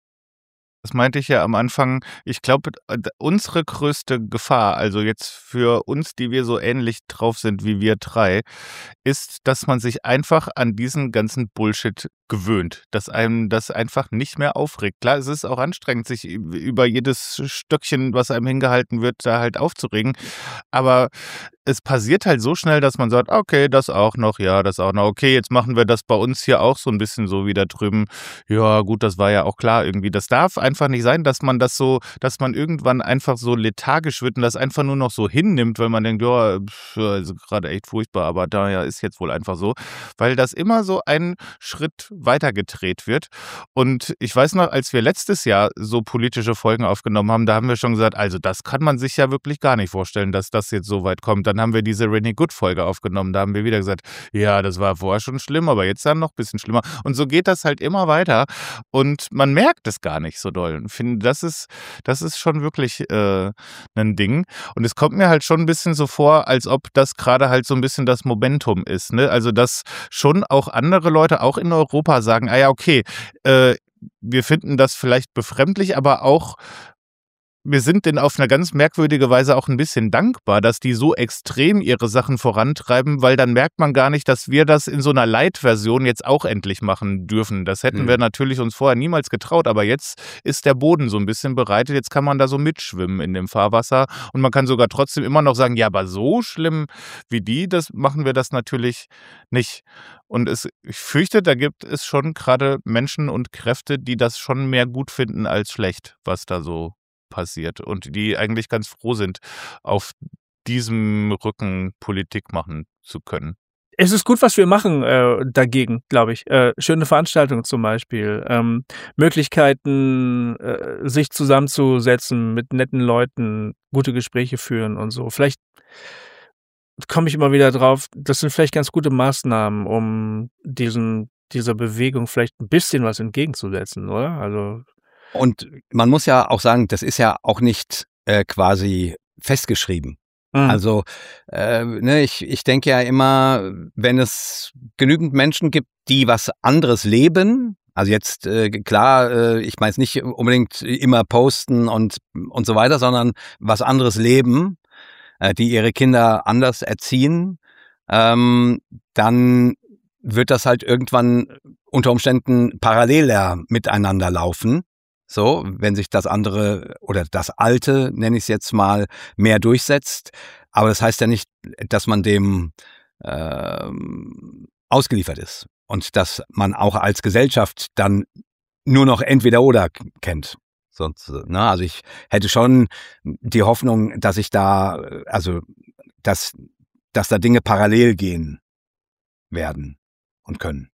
Das meinte ich ja am Anfang. Ich glaube, unsere größte Gefahr, also jetzt für uns, die wir so ähnlich drauf sind wie wir drei, ist, dass man sich einfach an diesen ganzen Bullshit gewöhnt, dass einem das einfach nicht mehr aufregt. Klar, es ist auch anstrengend, sich über jedes Stöckchen, was einem hingehalten wird, da halt aufzuregen, aber es passiert halt so schnell, dass man sagt, okay, das auch noch, ja, das auch noch, okay, jetzt machen wir das bei uns hier auch so ein bisschen so wie da drüben. Ja, gut, das war ja auch klar irgendwie. Das darf einfach nicht sein, dass man das so, dass man irgendwann einfach so lethargisch wird und das einfach nur noch so hinnimmt, weil man denkt, ja, pff, also gerade echt furchtbar, aber da ja ist jetzt wohl einfach so, weil das immer so einen Schritt weitergedreht wird. Und ich weiß noch, als wir letztes Jahr so politische Folgen aufgenommen haben, da haben wir schon gesagt, also das kann man sich ja wirklich gar nicht vorstellen, dass das jetzt so weit kommt. Dann haben wir diese Rennie Good-Folge aufgenommen, da haben wir wieder gesagt, ja, das war vorher schon schlimm, aber jetzt dann noch ein bisschen schlimmer. Und so geht das halt immer weiter und man merkt es gar nicht so doll. Ich finde, das ist, das ist schon wirklich äh, ein Ding. Und es kommt mir halt schon ein bisschen so vor, als ob das gerade halt so ein bisschen das Momentum ist. Ne? Also, dass schon auch andere Leute, auch in Europa, sagen, ah ja, okay, äh, wir finden das vielleicht befremdlich, aber auch wir sind denen auf eine ganz merkwürdige Weise auch ein bisschen dankbar, dass die so extrem ihre Sachen vorantreiben, weil dann merkt man gar nicht, dass wir das in so einer Light-Version jetzt auch endlich machen dürfen. Das hätten Mhm. wir natürlich uns vorher niemals getraut, aber jetzt ist der Boden so ein bisschen bereitet. Jetzt kann man da so mitschwimmen in dem Fahrwasser und man kann sogar trotzdem immer noch sagen, ja, aber so schlimm wie die, das machen wir das natürlich nicht. Und es, ich fürchte, da gibt es schon gerade Menschen und Kräfte, die das schon mehr gut finden als schlecht, was da so passiert und die eigentlich ganz froh sind, auf diesem Rücken Politik machen zu können. Es ist gut, was wir machen äh, dagegen, glaube ich. Äh, schöne Veranstaltungen zum Beispiel, ähm, Möglichkeiten, äh, sich zusammenzusetzen mit netten Leuten, gute Gespräche führen und so. Vielleicht komme ich immer wieder drauf, das sind vielleicht ganz gute Maßnahmen, um diesen dieser Bewegung vielleicht ein bisschen was entgegenzusetzen, oder? Also Und man muss ja auch sagen, das ist ja auch nicht äh, quasi festgeschrieben. Mhm. Also äh, ne, ich, ich denke ja immer, wenn es genügend Menschen gibt, die was anderes leben, also jetzt äh, klar, äh, ich meine es nicht unbedingt immer posten und, und so weiter, sondern was anderes leben, äh, die ihre Kinder anders erziehen, ähm, dann wird das halt irgendwann unter Umständen paralleler miteinander laufen. So, wenn sich das andere oder das Alte, nenne ich es jetzt mal, mehr durchsetzt. Aber das heißt ja nicht, dass man dem ähm, ausgeliefert ist und dass man auch als Gesellschaft dann nur noch entweder oder kennt. Sonst, ne? Also ich hätte schon die Hoffnung, dass ich da, also dass, dass da Dinge parallel gehen werden und können.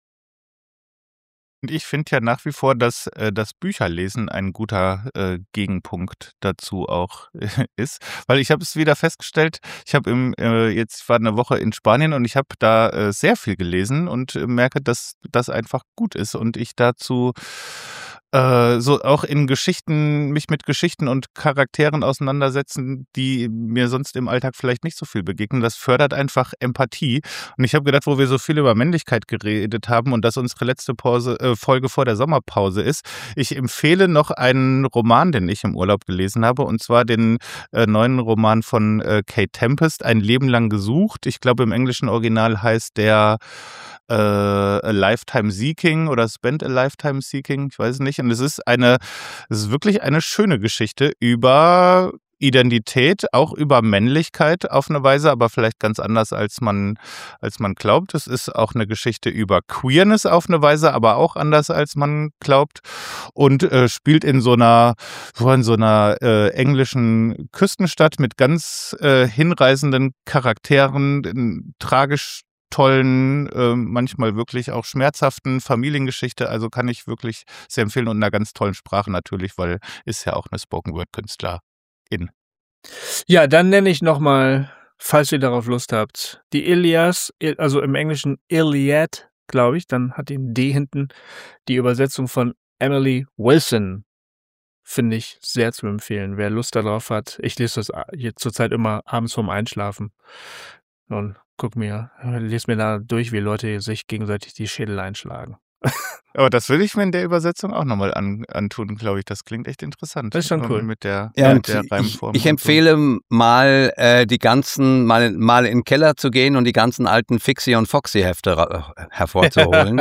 Und ich finde ja nach wie vor, dass äh, das Bücherlesen ein guter äh, Gegenpunkt dazu auch äh, ist, weil ich habe es wieder festgestellt, ich habe im äh, jetzt ich war eine Woche in Spanien und ich habe da äh, sehr viel gelesen und äh, merke, dass das einfach gut ist und ich dazu äh, so auch in Geschichten, mich mit Geschichten und Charakteren auseinandersetzen, die mir sonst im Alltag vielleicht nicht so viel begegnen. Das fördert einfach Empathie. Und ich habe gedacht, wo wir so viel über Männlichkeit geredet haben und das unsere letzte Pause, äh, Folge vor der Sommerpause ist, ich empfehle noch einen Roman, den ich im Urlaub gelesen habe, und zwar den äh, neuen Roman von äh, Kate Tempest, Ein Leben lang gesucht. Ich glaube, im englischen Original heißt der äh, A Lifetime Seeking oder Spent a Lifetime Seeking, ich weiß es nicht. Und es ist eine, es ist wirklich eine schöne Geschichte über Identität, auch über Männlichkeit auf eine Weise, aber vielleicht ganz anders, als man, als man glaubt. Es ist auch eine Geschichte über Queerness auf eine Weise, aber auch anders, als man glaubt. Und äh, spielt in so einer, in so einer äh, englischen Küstenstadt mit ganz äh, hinreißenden Charakteren, in, tragisch tollen, äh, manchmal wirklich auch schmerzhaften Familiengeschichte. Also kann ich wirklich sehr empfehlen und einer ganz tollen Sprache natürlich, weil ist ja auch eine Spoken-Word-Künstlerin. Ja, dann nenne ich nochmal, falls ihr darauf Lust habt, die Ilias, also im Englischen Iliad, glaube ich, dann hat den D hinten, die Übersetzung von Emily Wilson. Finde ich sehr zu empfehlen. Wer Lust darauf hat, ich lese das hier zurzeit immer abends vorm Einschlafen und guck mir, lese mir da durch, wie Leute sich gegenseitig die Schädel einschlagen. Aber das will ich mir in der Übersetzung auch nochmal an, antun, glaube ich. Das klingt echt interessant. Das ist schon cool. Mit der, ja, mit der ich, Reimform. ich empfehle so. mal äh, die ganzen, mal, mal in den Keller zu gehen und die ganzen alten Fixie- und Foxy-Hefte äh, hervorzuholen.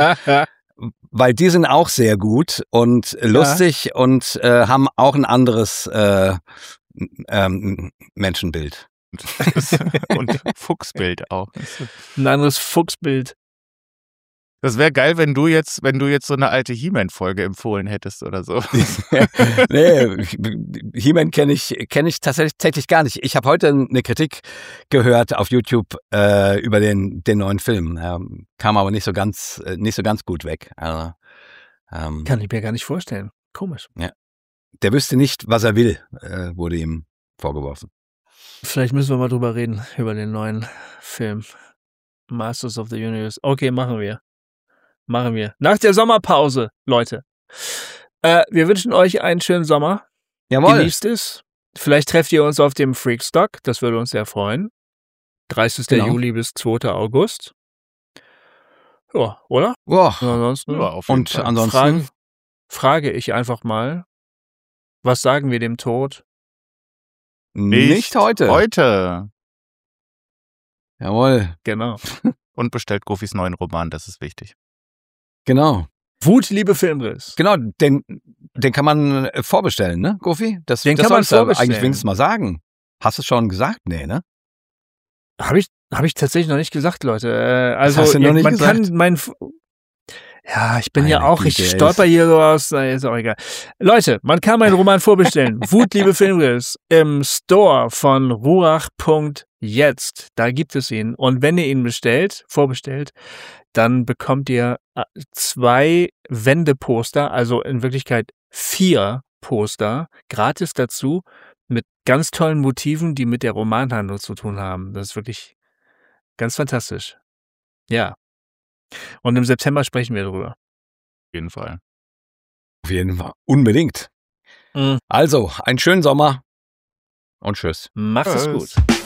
Weil die sind auch sehr gut und lustig ja. und äh, haben auch ein anderes äh, ähm, Menschenbild. Und Fuchsbild auch. Ein anderes Fuchsbild. Das wäre geil, wenn du jetzt, wenn du jetzt so eine alte He-Man-Folge empfohlen hättest oder so. Nee, He-Man kenne ich, kenne ich tatsächlich, tatsächlich gar nicht. Ich habe heute eine Kritik gehört auf YouTube äh, über den, den neuen Film. Ähm, kam aber nicht so ganz, nicht so ganz gut weg. Also, ähm, Kann ich mir gar nicht vorstellen. Komisch. Ja. Der wüsste nicht, was er will, äh, wurde ihm vorgeworfen. Vielleicht müssen wir mal drüber reden, über den neuen Film. Masters of the Universe. Okay, machen wir. Machen wir. Nach der Sommerpause, Leute. Äh, wir wünschen euch einen schönen Sommer. Jawohl. Genießt es. Vielleicht trefft ihr uns auf dem Freakstock. Das würde uns sehr freuen. dreißigsten Genau. Juli bis zweiten August. Ja, oder? Ja. Ansonsten, ja auf jeden und Fall. ansonsten frage, frage ich einfach mal, was sagen wir dem Tod? Nicht, nicht heute. Heute. Jawohl. Genau. Und bestellt Gofis neuen Roman, das ist wichtig. Genau. Wut, Liebe, Filmriss. Genau, den, den kann man vorbestellen, ne, Gofi? Das, den das kann man vorbestellen. Eigentlich wenigstens mal sagen. Hast du es schon gesagt? Nee, ne? Habe ich, hab ich tatsächlich noch nicht gesagt, Leute. Äh, also, das hast du noch nicht man gesagt? kann mein... Ja, ich bin Meine ja auch, Güte, ich stolper hier so aus, na, ist auch egal. Leute, man kann meinen Roman vorbestellen. Wut, Liebe, Filmriss im Store von ruach punkt jetzt. Da gibt es ihn. Und wenn ihr ihn bestellt, vorbestellt, dann bekommt ihr zwei Wendeposter, also in Wirklichkeit vier Poster, gratis dazu, mit ganz tollen Motiven, die mit der Romanhandlung zu tun haben. Das ist wirklich ganz fantastisch. Ja. Und im September sprechen wir darüber. Auf jeden Fall. Auf jeden Fall. Unbedingt. Mhm. Also, einen schönen Sommer und tschüss. Macht es gut.